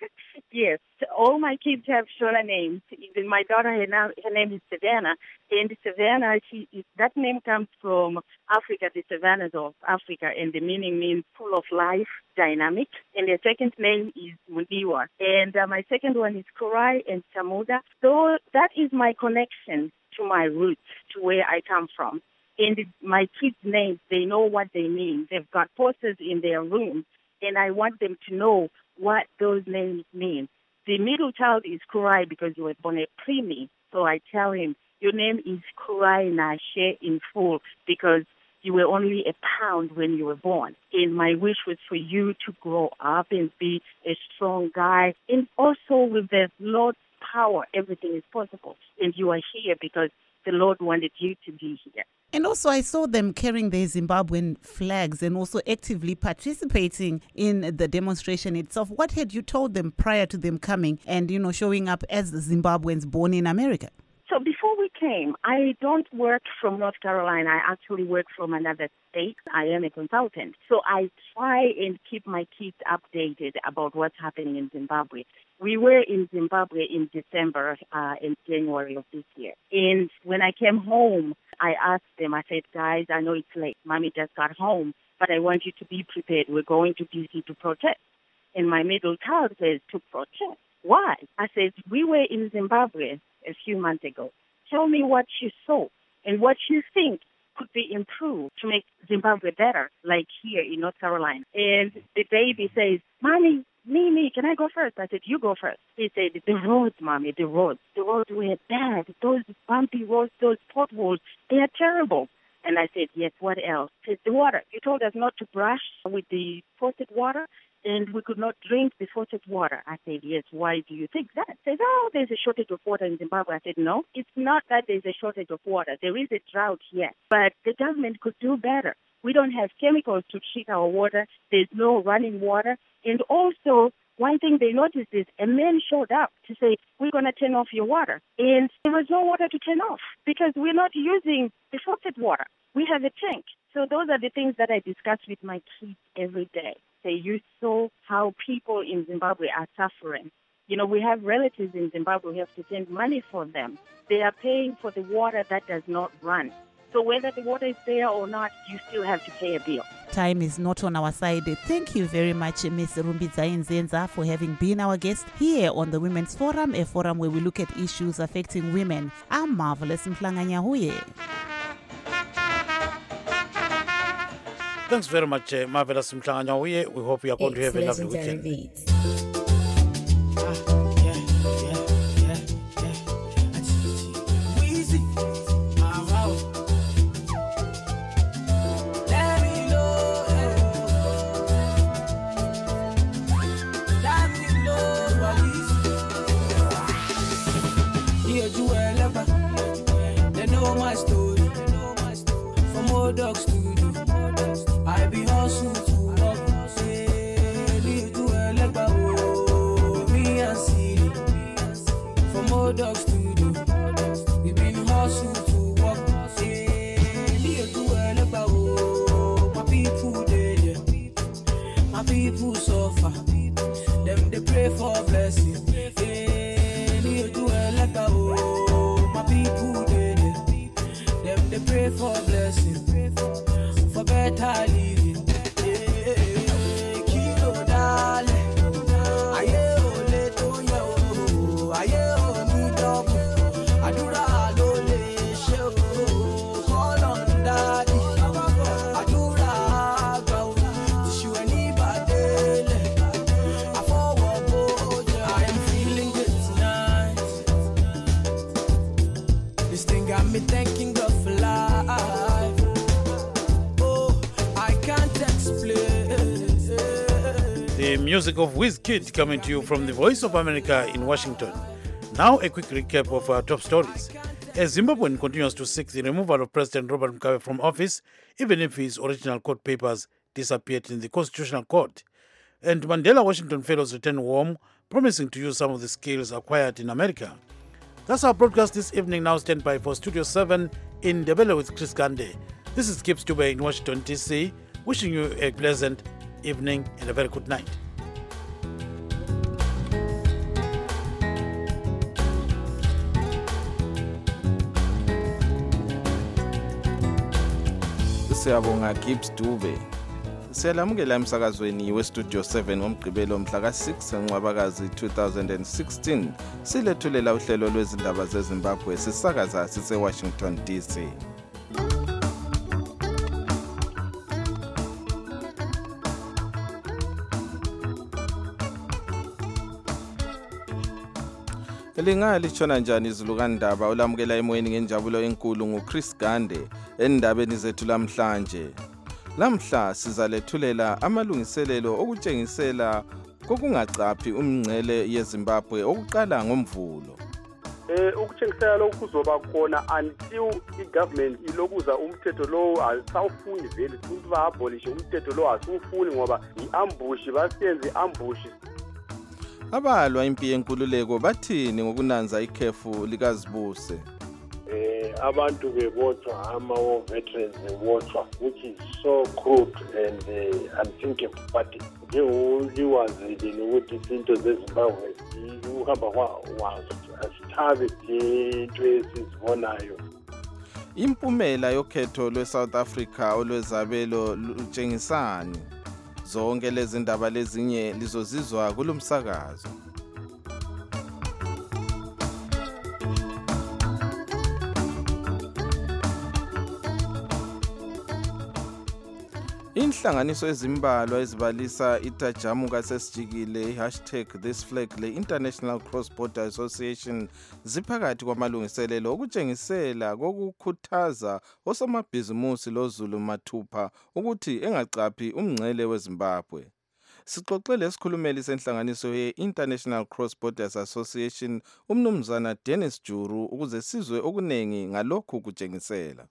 yes. All my kids have Shona names. Even my daughter, her, na- her name is Savannah. And Savannah, she, that name comes from Africa, the savannas of Africa, and the meaning means full of life, dynamic. And the second name is Mundiwa. And uh, my second one is Kurai and Samuda. So that is my connection to my roots, to where I come from. And my kids' names, they know what they mean. They've got posters in their room, and I want them to know what those names mean. The middle child is Kurai because he was born a preemie. So I tell him, your name is Kurai Nashe in full because you were only a pound when you were born. And my wish was for you to grow up and be a strong guy. And also with the Lord's power, everything is possible. And you are here because the Lord wanted you to be here. And also, I saw them carrying their Zimbabwean flags and also actively participating in the demonstration itself. What had you told them prior to them coming and, you know, showing up as Zimbabweans born in America? So before we came, I don't work from North Carolina. I actually work from another state. I am a consultant. So I try and keep my kids updated about what's happening in Zimbabwe. We were in Zimbabwe in December uh, and January of this year. And when I came home, I asked them, I said, guys, I know it's late. Mommy just got home, but I want you to be prepared. We're going to D C to protest. And my middle child says, to protest? Why? I said, we were in Zimbabwe a few months ago. Tell me what you saw and what you think could be improved to make Zimbabwe better, like here in North Carolina. And the baby says, Mommy, me, me, can I go first? I said, you go first. He said, the roads, Mommy, the roads. The roads were bad. Those bumpy roads, those potholes, they are terrible. And I said, yes, what else? He said, the water. You told us not to brush with the faucet water, and we could not drink the faucet water. I said, yes, why do you think that? He said, oh, there's a shortage of water in Zimbabwe. I said, no, it's not that there's a shortage of water. There is a drought, yes, but the government could do better. We don't have chemicals to treat our water. There's no running water. And also, one thing they noticed is a man showed up to say, we're going to turn off your water. And there was no water to turn off because we're not using the faucet water. We have a tank. So those are the things that I discuss with my kids every day. Say, you saw how people in Zimbabwe are suffering. You know, we have relatives in Zimbabwe. We have to send money for them. They are paying for the water that does not run. So whether the water is there or not, you still have to pay a bill. Time is not on our side. Thank you very much, Miz Rumbidzai Nzenza, for having been our guest here on the Women's Forum, a forum where we look at issues affecting women. I'm Marvelous Mhlanga-Nyahuye. Thanks very much, uh, Marvelous Mhlanga-Nyahuye. We hope you are going it's to have a lovely weekend. Beats. Dogs to do. I be hustle to walk. Say, leave to a legba, oh, me and see. For more dogs to do. We been hustle to walk. Say, leave to a legba, oh, my people dead. My people suffer. Them they pray for blessing. Hey, leave to a legba, oh, my people dead. Them they pray for blessing. For better living, yeah. Kilo dale, aye ole to yo, aye o mi double, adura lo le show, call on daddy, adura go, tishu any badele, I forward both, I am feeling good tonight. This thing got me thanking God for life. The music of Wizkid coming to you from the Voice of America in Washington. Now a quick recap of our top stories. As Zimbabwean continues to seek the removal of President Robert Mugabe from office, even if his original court papers disappeared in the Constitutional Court. And Mandela Washington Fellows return home, promising to use some of the skills acquired in America. That's our broadcast this evening. Now stand by for Studio seven in Ndebele with Chris Gande. This is Kip Stube in Washington, D C, wishing you a pleasant evening and a very good night. Siyabonga Gibbs Dube. Siyalamukela emsakazweni weStudio seven womgqibelo mhla ka-six Ncwabakazi two thousand sixteen. Silethulela uhlelo lwezindaba zeZimbabwe sisakaza sise-Washington D C. Elingali tshona njani izulu kandaba olamukela emoyeni ngenjabulo enkulu nguChris Gande endabeni zethu lamhlanje. Lamhla sizalethulela amalungiselelo okutshengisela kokungacaphi umngcele yeZimbabwe okuqala ngomvulo. Eh ukutshengisela lokhu kuzoba khona until igovernment ilokuza umthetho lo asawufuni vele ukuthi ba-abolish umthetho lo asufuni ngoba i-ambush basiyenze i-ambush. Abalwa impi yenkululeko bathini ngokunanza ikhefu likazibuse? Eh abantu bebotshwa ama war veterans bebotshwa, which is so crude and uh, unthinkable, but njengokuliwazile ukuthi izinto zeZimbabwe uhamba kwazo asithabe into esizibonayo. Impumela yokhetho lwe-South Africa olwezabelo lutshengisani? Zonke lezi ndaba lezinye lizozizwa kulomsakazo. Inhlanganiso ezimbalwa ezibalisa itajamuka sesijikile hashtag this flag le International Cross Border Association ziphakathi kwamalungiselelo okutshengisela kokukhuthaza osomabhizimusi loZulu Mathupha ukuthi engacaphi umngcele weZimbabwe. Sixoxele isikhulumeli senhlanganiso ye-International Cross Borders Association umnumzana Dennis Juru ukuze sizwe okunengi ngalokhu kutshengisela.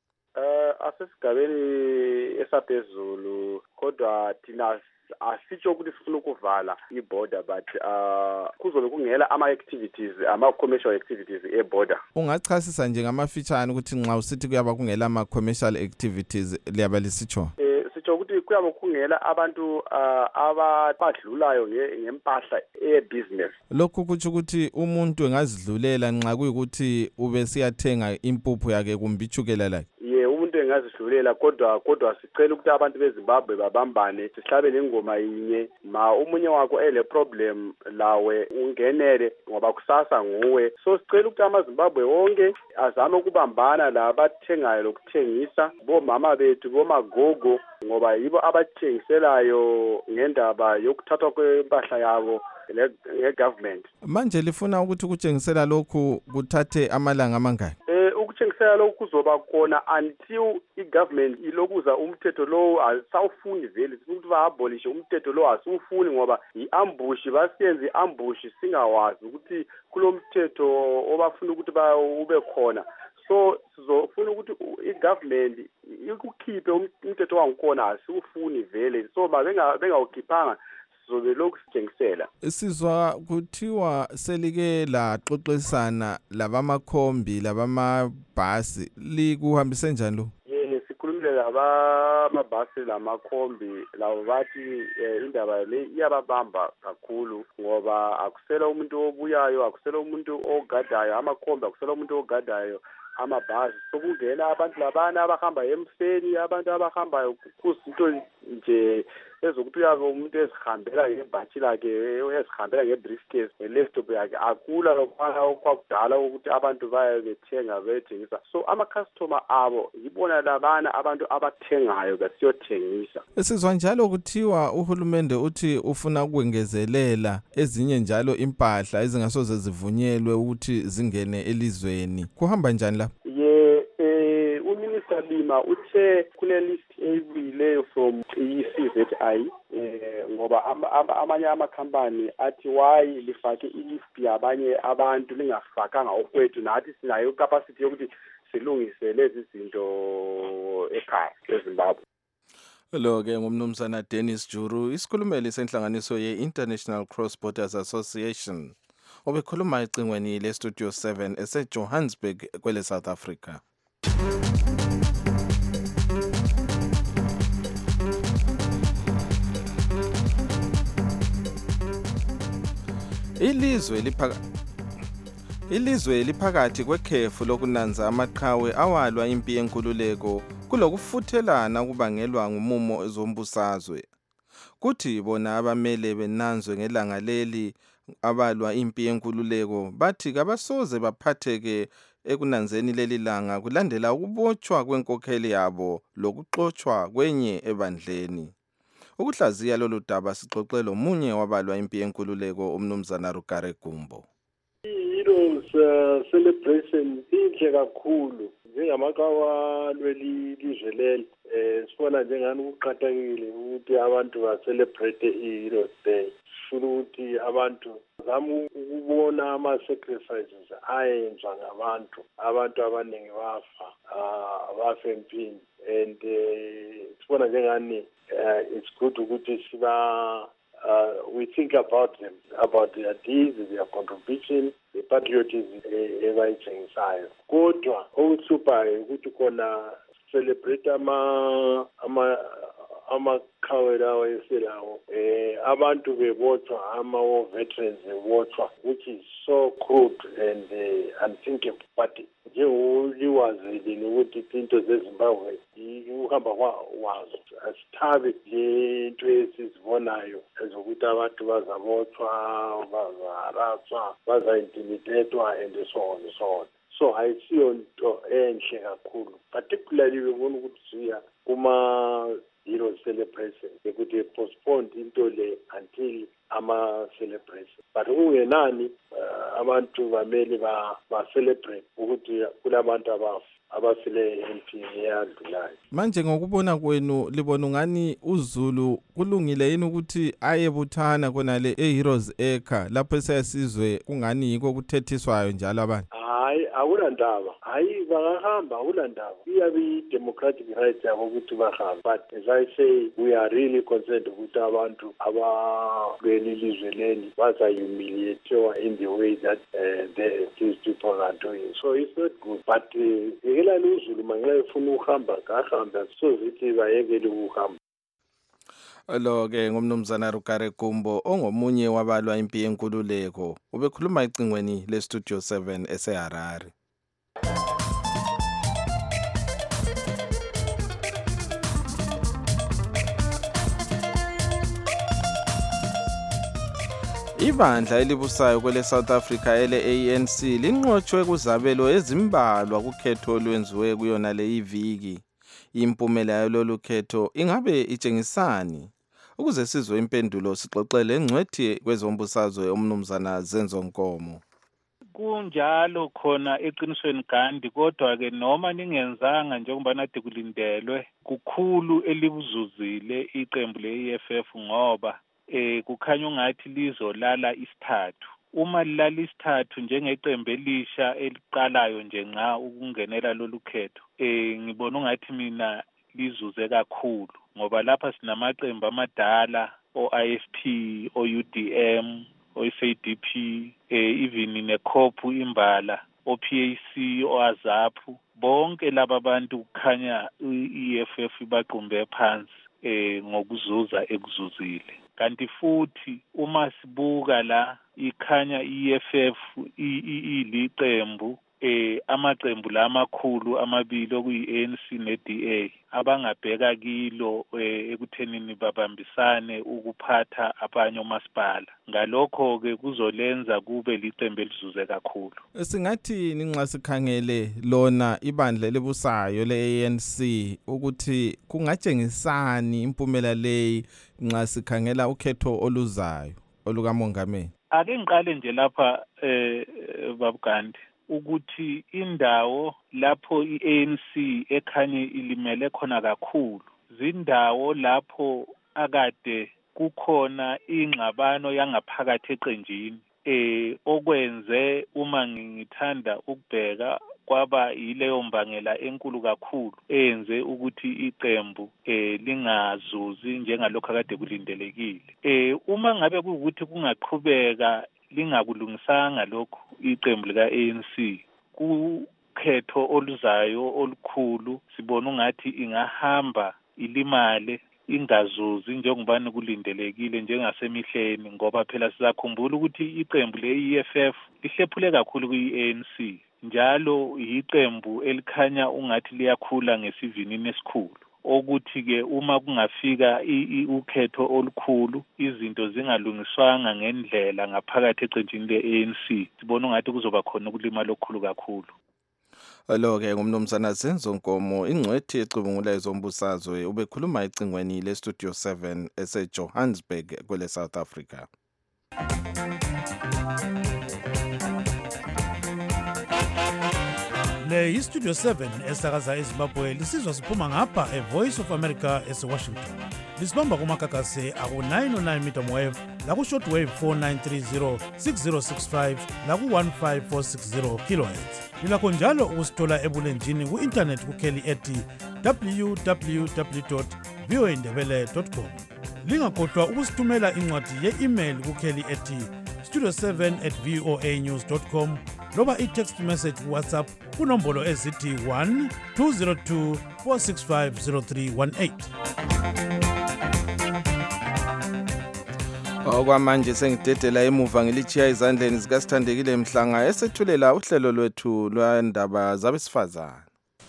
Uh, asesigabeni esaphezulu kodwa thina asitsho ukuthi sifuna ukuvala i-border but uh, kuzobe kungela ama-activities, ama-commercial activities e-border. Ungachasisa nje ngamafitshane ukuthi nxa usithi kuyaba kungela ama-commercial activities liyaba lisitsho? Eh sitsho ukuthi kuyaba kungela abantu uh, abadlulayo ngempahla e-business. Lokhu kutsho ukuthi umuntu engazidlulela nxa kuyikuthi ube siyathenga impuphu yakhe kumbe ichukela lakhe. Engazidlulela kodwa kodwa sicela ukuthi abantu beZimbabwe babambane sihlabe nengoma yinye, ma umunye wakho ele problem lawe ungenele ngoba kusasa nguwe. So sicela ukuthi amaZimbabwe wonke azame ukubambana la bathengayo lokuthengisa, bomama bethu bomagogo ngoba yibo abathengiselayo ngendaba yokuthathwa kwempahla yabo nge-government. Manje lifuna ukuthi kutshengisela lokhu kuthathe amalanga amangaki? Eh ukutshengisela lokhu kuzoba khona until igovernment ilokuza umthetho lo asawufuni vele ukuthi ba-abolish umthetho lo asufuni ngoba i-ambush basiyenze i-ambush singawazi ukuthi kulomthetho obafuna ukuthi ba ube khona. So sizofuna ukuthi igovernment ikukhiphe umthetho wangikhona asufuni vele, so babenga bengawukhiphanga sizobe lokhu sitshengisela. Sizwa kuthiwa selike la xoxisana labamakhombi labamabhasi likuhambise njani lo? Yes, sikhulumile labamabhasi lamakhombi labo bathi indaba le iyababamba kakhulu ngoba akusela umuntu obuyayo, akusela umuntu ogadayo amakhombi, akusela umuntu ogadayo amabhasi. Sokungena abantu labana abahamba emfeni, abantu abahamba kuzinto nje ezokuthi uyabe umuntu ezihambela ngebhathi lakhe, ezihambela ngebriefcase ngelaptop yakhe, akula lokwana okwakudala ukuthi abantu baye bethenga bethengisa. So ama-customer abo yibona labana abantu abathengayo basiyothengisa. Esizwa njalo kuthiwa uhulumende uthi ufuna ukwengezelela ezinye njalo impahla ezingasoze zivunyelwe ukuthi zingene elizweni. Kuhamba njani la? Ye eh uMinister Lima uthe kule list ebileyo from i-C Z I eh ngoba amanye amakhampani athi why lifake ilist yabanye abantu lingafakanga okwethu nathi sinayo capacity yokuthi silungise lezi zinto ekhaya eZimbabwe. Lo ke ngumnumzana Dennis Juru, isikhulumeli senhlanganiso ye-International Cross Borders Association. Obekhuluma ecingweni le-Studio seven ese-Johannesburg kwele South Africa. Ilizwe liphaka Ilizwe liphakathi kwekhefu lokunanza amaqhawe awalwa impi yenkululeko kulokufuthelana kubangelwa ngumumo ezombusazwe. Kuthi bona abamele benanzwe ngelanga leli abalwa impi yenkululeko bathi kabasoze baphatheke ekunanzeni leli langa kulandela ukubotshwa kwenkokheli yabo lokuxoxwa kwenye ebandleni. Ukuhlaziya lolu daba sixoxelo munye wabalwa impi yenkululeko umnumzana Rugare Gumbo. Heroes uh, celebration inhle kakhulu njengamaqhawe lweli lizwe leli eh sifuna njengani ukuqhathekile ukuthi abantu ba celebrate i-Heroes Day. Sifuna ukuthi abantu zama ukubona ama sacrifices ayenzwa ngabantu abantu abaningi bafa bafa empini and sifuna njengani it's good ukuthi siba Uh, we think about them, about their deeds, their contribution, the patriotism ebayithengisayo. Kodwa okuhluphayo ukuthi khona celebrate ama ama amaqhawe lawo eselawo eh abantu bebotshwa ama war veterans bebotshwa, which is so crude and uh, unthinkable. But njengoliwazile ukuthi into zeZimbabwe uhamba kwazo asithabe lento esizibonayo ezokuthi abantu bazabotshwa bazaharasswa bazaintimidatwa and so on and so on. So ayisiyo nto enhle kakhulu, particularly bengona ukuthi siya kuma Heroes celebration ukuthi postpone into le until ama celebration. But ungenani uh, abantu bamele ba, ba celebrate ukuthi kulabantu abafu abasile empini yadlulayo. Manje ngokubona kwenu libona ngani uZulu kulungile yini ukuthi ayebuthana kona le eHeroes Acre lapho esiyasizwe kungani yiko kuthethiswayo njalo abantu? Hayi akulandaba, hayi bangahamba akulandaba, iyabe democratic rights yabo ukuthi bahamba. But as I say, we are really concerned ukuthi abantu abalweli lizwe leli bazahumiliate in the way that uh, the, these people are doing. So it's not good. But yekela uh, uZulu mangeke ufuna ukuhamba kahamba so zithi bayekele ukuhamba. Lo ke ngumnumzana Rugare Gumbo ongomunye wabalwa impi yenkululeko ubekhuluma ecingweni le-Studio seven eseHarare. Ibandla elibusayo kwele South Africa ele A N C linqotshwe kuzabelo ezimbalwa kukhetho olwenziwe kuyona le iviki. Impumela yalolu khetho ingabe itshengisani? Ukuze sizwe impendulo sixoxele engcwethi kwezombusazwe omnumzana Zenzo Nkomo. Kunjalo khona eqinisweni Gandhi, kodwa ke noma ningenzanga njengoba nade kulindelwe kukhulu elibuzuzile iqembu le-E F F ngoba eh kukhanya ungathi lizolala isithathu. Uma lilala isithathu njengeqembu elisha eliqalayo nje nxa ukungenela lolu khetho eh ngibona ungathi mina lizuze kakhulu ngoba lapha sinamaqembu amadala o-I F P, o-U D M, o-S A D P, eh even neCOPU imbala, o-P A C, o-AZAPU, bonke laba bantu kukhanya i-E F F baqumbe phansi eh ngokuzuza ekuzuzile. Kanti futhi uma sibuka la ikhanya i-E F F iliqembu eh amaqembu la amakhulu amabili okuyi-A N C ne-D A abangabheka kilo ekuthenini babambisane ukuphatha abanye omasipala. Ngalokho ke kuzolenza kube liqembu elizuze kakhulu. Singathi ninxa sikhangele lona ibandla elibusayo le-A N C ukuthi kungatshengisani impumela leyi nxa sikhangela ukhetho oluzayo olukamongameli. Ake ngiqale nje lapha eh babugandi ukuthi indawo lapho i-A N C ekhanye ilimele khona kakhulu zindawo lapho akade kukhona ingxabano yangaphakathi eqenjini eh okwenze uma ngithanda ukubheka kwaba yileyo mbangela enkulu kakhulu eyenze ukuthi iqembu eh lingazuzi njengalokho akade kulindelekile. Eh uma ngabe kuukuthi kungaqhubeka lingakulungisanga lokho iqembu lika A N C kukhetho oluzayo olukhulu sibona ungathi ingahamba ilimale ingazuzi njengobani kulindelekile njengasemihleni ngoba phela sizakhumbula ukuthi iqembu le-E F F lihlephule kakhulu kwi-A N C njalo yiqembu elikhanya ungathi liyakhula ngesivinini esikhulu okuthi ke uma kungafika ukhetho olukhulu izinto zingalungiswanga ngendlela ngaphakathi eqenjini le-A N C sibona ungathi kuzoba khona ukulimala okukhulu kakhulu. Lo-ke ngumnumzana Zenzo Nkomo ingcwethi ecubungula ezombusazwe ubekhuluma ecingweni le-Studio seven ese-Johannesburg kwele South Africa. Le yi-Studio seven esakaza eZimbabwe lisizwa siphuma ngapha e-Voice of America ese-Washington. Lisibamba kumakakase aku-nine oh nine meter wave laku-shortwave four nine three zero six zero six five laku-one five four six zero kilohertz. Lilakho njalo ukusithola ebulenjini ku-internet kukheli ethi w w w dot v o a ndebele dot com. Lingakhohlwa ukusithumela incwadi ye-email kukheli ethi studio seven at v o a news dot com loba i-text message ku-WhatsApp kunombolo ezithi one two zero two four six five zero three one eight. Okwamanje sengidedela emuva ngilichiya izandleni zikaSithandekile Mhlanga esethulela uhlelo lwethu lwandaba zabesifazana.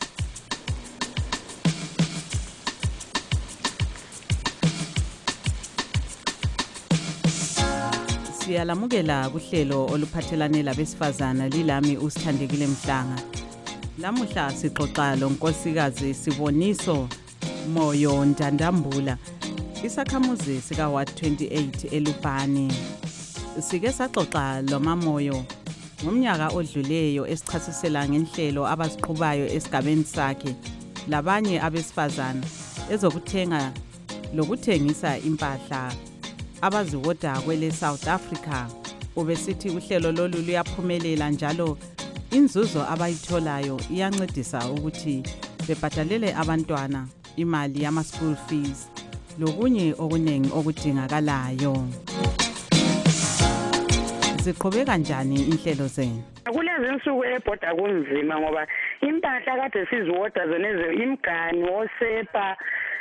Siyalamukela kuhlelo oluphathelane labesifazana lilami uSithandekile Mhlanga. Lamuhla sixoxa lonkosikazi Siboniso Moyo Ndandambula isakhamuzi sika Ward twenty-eight eLupane. Sike saxoxa loMamoyo ngomnyaka odluleyo esichasisela ngenhlelo abaziqhubayo esigabeni sakhe labanye abesifazana ezokuthenga lokuthengisa impahla abaziwoda kwele South Africa. Ubesithi uhlelo lolu luyaphumelela njalo inzuzo abayitholayo iyancedisa ukuthi bebhadalele abantwana imali yama school fees lokunye okuningi okudingakalayo. Ziqhubeka kanjani inhlelo zenu? Kulezi insuku ebhoda kunzima ngoba impahla kade siziwoda zoneze imgani osepa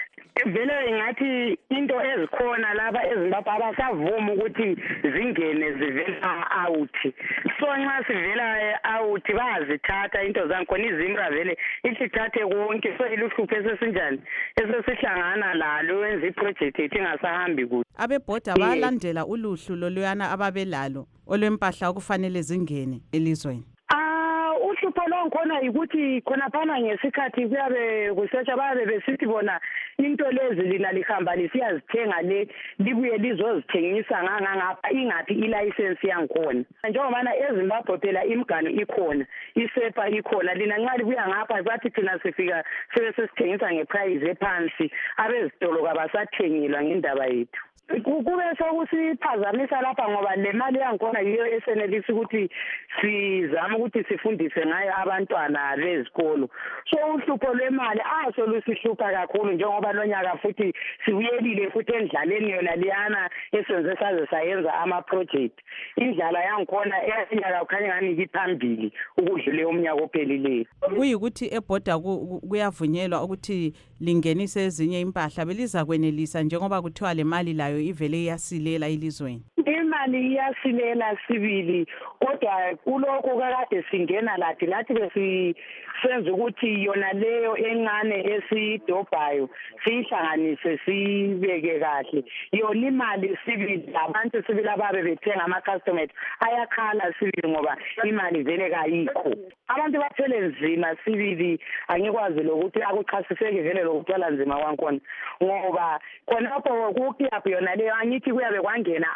vele ngathi into ezikhona laba eZimbabwe abasavuma ukuthi zingene zivela out. So nxa sivela out bayazithatha into zankhona izimra vele isithathe konke so iluhluphe esesinjani esesihlangana lalo wenza iproject ethi ingasahambi kuhle. Abebhoda balandela uluhlu loluyana ababelalo olwempahla okufanele zingene elizweni. Uhlupho lonkhona ukuthi khona phana ngesikhathi kuyabe kusearcha babe besithi bona into lezi lina lihamba lisiyazithenga le libuye lizozithengisa nganga ngapha ingathi ilicense yankhona njengoba eZimbabwe phela imgano ikhona isepa ikhona lina nxa libuya ngapha bathi thina sifika sebesithengisa ngeprice ephansi abezitolo kabasathengelwa ngendaba yethu. Kube sokusiphazamisa lapha ngoba le mali yankhona yiyo esenelisa ukuthi sizama ukuthi sifundise ngayo abantwana bezikolo. So uhlupho lwemali aso lusihlupha kakhulu njengoba lonyaka futhi sibuyelile futhi endlaleni yona liyana esenze saze sayenza ama project. Indlala yankhona enyaka ukhanya ngani iphambili ukudlule umnyaka ophelileyo. Kuyikuthi ebhoda kuyavunyelwa ukuthi lingenise ezinye impahla beliza kwenelisa njengoba kuthiwa le mali layo ivele iyasilela elizweni. Imali iyasilela sibili kodwa kuloko kakade singena lathi lathi besisenza ukuthi yona leyo encane esidobhayo sihlanganise sibeke kahle yona imali sibili abantu sibili ababe bethenga ama customers ayakhala sibili ngoba imali vele kayikho. Abantu bathele nzima sibili angikwazi lokuthi akuchasiseke vele lokuthwala nzima kwankhona ngoba khonapho kukiyaphi yona leyo angithi kuyabe kwangena abalu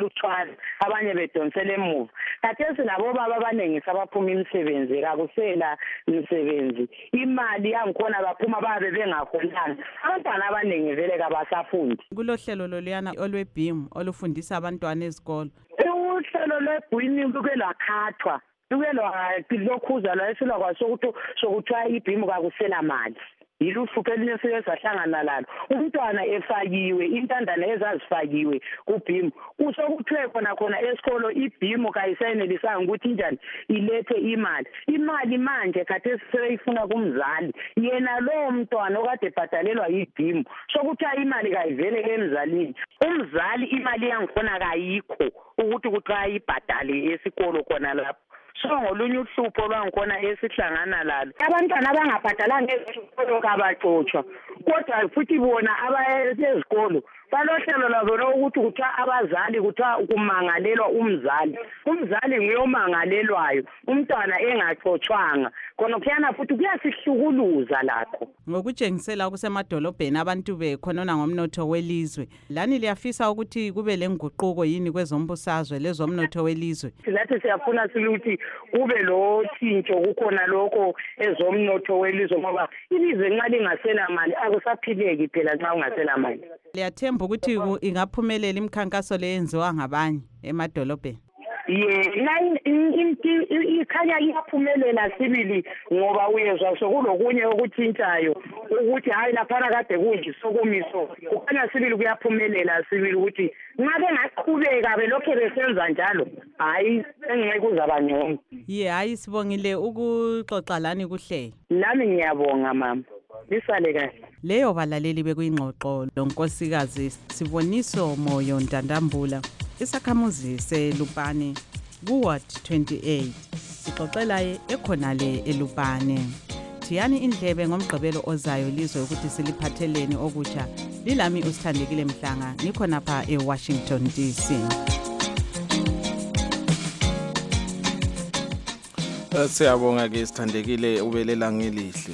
beluthwana abanye bedonsela emuva khathesi labo baba abaningi sabaphuma imisebenzi kakusela imisebenzi imali yangikhona baphuma babe bengakhonanga abantwana abaningi vele kabasafundi kulohlelo loluyana olwe-beam olufundisa abantwana ezikolo uhlelo lwe-beam luke lwakhathwa luke lokhuza lwayesilakwazi sokuthi sokuthiwa i-beam kakusela mali yiluhlupho elinye sike sahlangana lalo umntwana efakiwe intandane ezazifakiwe kubhimu kusokuthiwe khona khona esikolo ibhimu kayisayenelisanga ukuthi njani ilethe imali imali manje khathesi sebeyifuna kumzali yena lowo mntwana okade ebhadalelwa yibhimu sokuthiwa imali kayivele emzalini umzali imali yangikhona kayikho ukuthi kuthiwa ayibhadale esikolo khona lapho so ngolunye uhlupho lwangikhona esihlangana lalo abantwana abangabhadalanga ezikolo kabaxotshwa kodwa futhi bona abayezikolo balohlelo labo lokuthi kuthiwa abazali kuthiwa kumangalelwa umzali umzali nguyomangalelwayo umntwana engaxotshwanga khona kuyana futhi kuyasihlukuluza lakho ngokutshengisela kusemadolobheni abantu bekhonona ngomnotho welizwe lani liyafisa ukuthi kube lenguquko yini kwezombusazwe lezomnotho welizwe lathi siyafuna siluthi kube lo tshintsho kukhona lokho ezomnotho welizwe ngoba ilizwe nxa lingasela mali akusaphileki phela nxa ungasela mali liyathemba ukuthi ingaphumelela imikhankaso leyenziwa ngabanye emadolobheni ye ikhanya iyaphumelela sibili ngoba uyezwa sokulokunye okuthintshayo ukuthi hayi laphana kade kunje sokumiso kukhanya sibili kuyaphumelela sibili ukuthi nxa bengaqhubeka belokhe besenza njalo hayi engeke kuzaba ngcono ye hayi sibongile ukuxoxa lani kuhlelo nami ngiyabonga mama lisale kahle leyo balaleli bekuyingxoxo lonkosikazi Siboniso Moyo Ntantambula isakhamuzi seLupane kuward twenty-eight sixoxela ekhonale eLupane thiyani indlebe ngomgqibelo ozayo lizwe ukuthi siliphatheleni okutsha lilami usithandekile Mhlanga nikhona pha eWashington D C siyabonga ke sithandekile ubelela ngelihle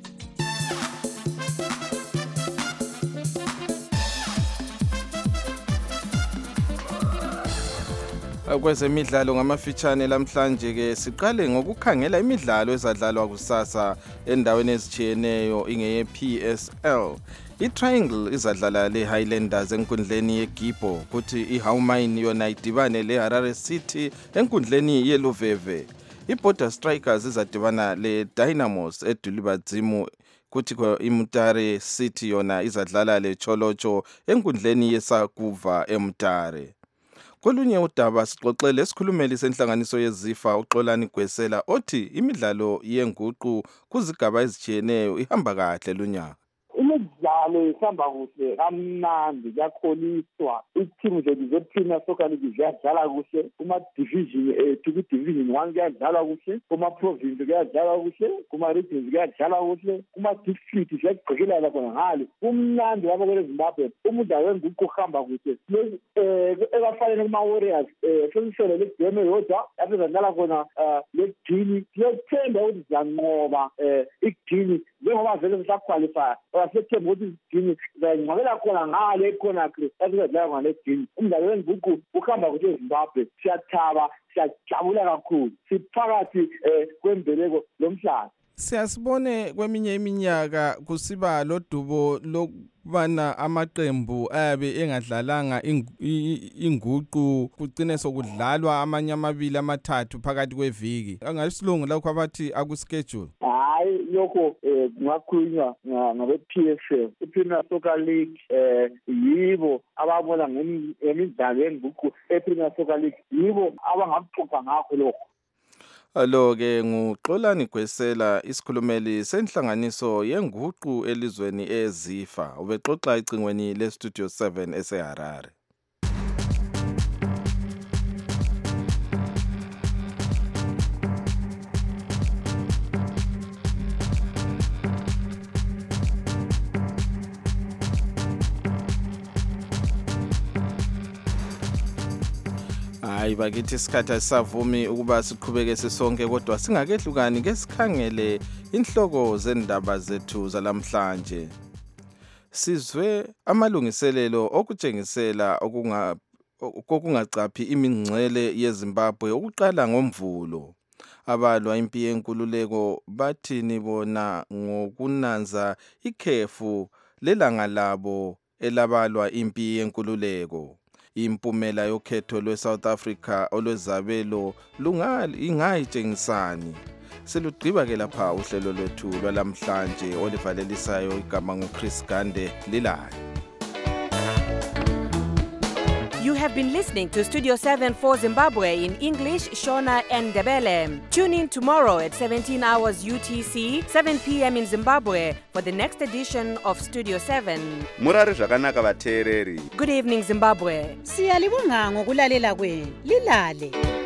kwezemidlalo ngamafitshane lamhlanje ke siqale ngokukhangela imidlalo ezadlalwa kusasa endaweni ezitshiyeneyo ingeye P S L iTriangle izadlala le Highlanders enkundleni yeGibo kuthi iHaumine yona idibane le Harare City enkundleni yeLuveve iBorder Strikers izadibana le Dynamos eDulibadzimu kuthi iMutare City yona izadlala le Cholocho enkundleni yeSakuva eMutare kolunye udaba sixoxele esikhulumeli senhlanganiso yezifa uXolani Gwesela othi imidlalo yenguqu kuzigaba ezitshiyeneyo ihamba kahle lunyaka imidlalo ihamba kuhle kamnandi kuyakholiswa i-team zethu ze-Premier Soccer League ziyadlala kuhle kuma-division ethu ku-division one kuyadlalwa kuhle kuma-province kuyadlalwa kuhle kuma-regions kuyadlalwa kuhle kuma-district ziyagqekelana khona ngale kumnandi lapha kwele Zimbabwe umdlalo wenguqu uhamba kuhle ekafanele kuma-Warriors sesisele legame yodwa lapho ezadlala khona legini siyethemba ukuthi ziyanqoba igini njengoba vele sisaqualifya siyethemba ukuthi igini zayingcwabela khona ngale eConakry ezadlala khona legini umdlalo wenguqu uhamba kuhle eZimbabwe siyathaba siyajabula kakhulu siphakathi kwembeleko lomhlaba siyasibone kweminye iminyaka kusiba lodubo lokubana amaqembu ayabe engadlalanga inguqu kugcine sokudlalwa amanye amabili amathathu phakathi kweviki angayisilungu lakho abathi akuschedule hayi lokho kungakhulunywa ngabe-P S L i-Premier Soccer League yibo ababona ngemidlalo yenguqu e-Premier Soccer League yibo abangakuxoxa ngakho lokho Alo ke nguXolani Gwesela isikhulumeli senhlanganiso yenguqu elizweni ezifa ubexoxa icingweni le Studio seven eseHarare hayi bakithi isikhathi asisavumi ukuba siqhubeke sisonke kodwa singakehlukani ke sikhangele inhloko zendaba zethu zalamhlanje sizwe amalungiselelo okutshengisela okunga kokungacaphi imingcele yeZimbabwe ukuqala ngomvulo. Abalwa impi yenkululeko bathini bona ngokunanza ikhefu lelanga labo elabalwa impi yenkululeko. Impumela yokhetho lwe-South Africa olwezabelo lungali ingayitshengisani. Selugqiba ke lapha uhlelo lwethu lwalamhlanje olivalelisayo igama nguChris Gande Lilayo. You have been listening to Studio seven for Zimbabwe in English, Shona and Ndebele. Tune in tomorrow at seventeen hours U T C, seven p.m. in Zimbabwe for the next edition of Studio seven. Murari zvakanaka vateereri. Good evening, Zimbabwe. Siyalibonga ngokulalela kwenu. Lilale.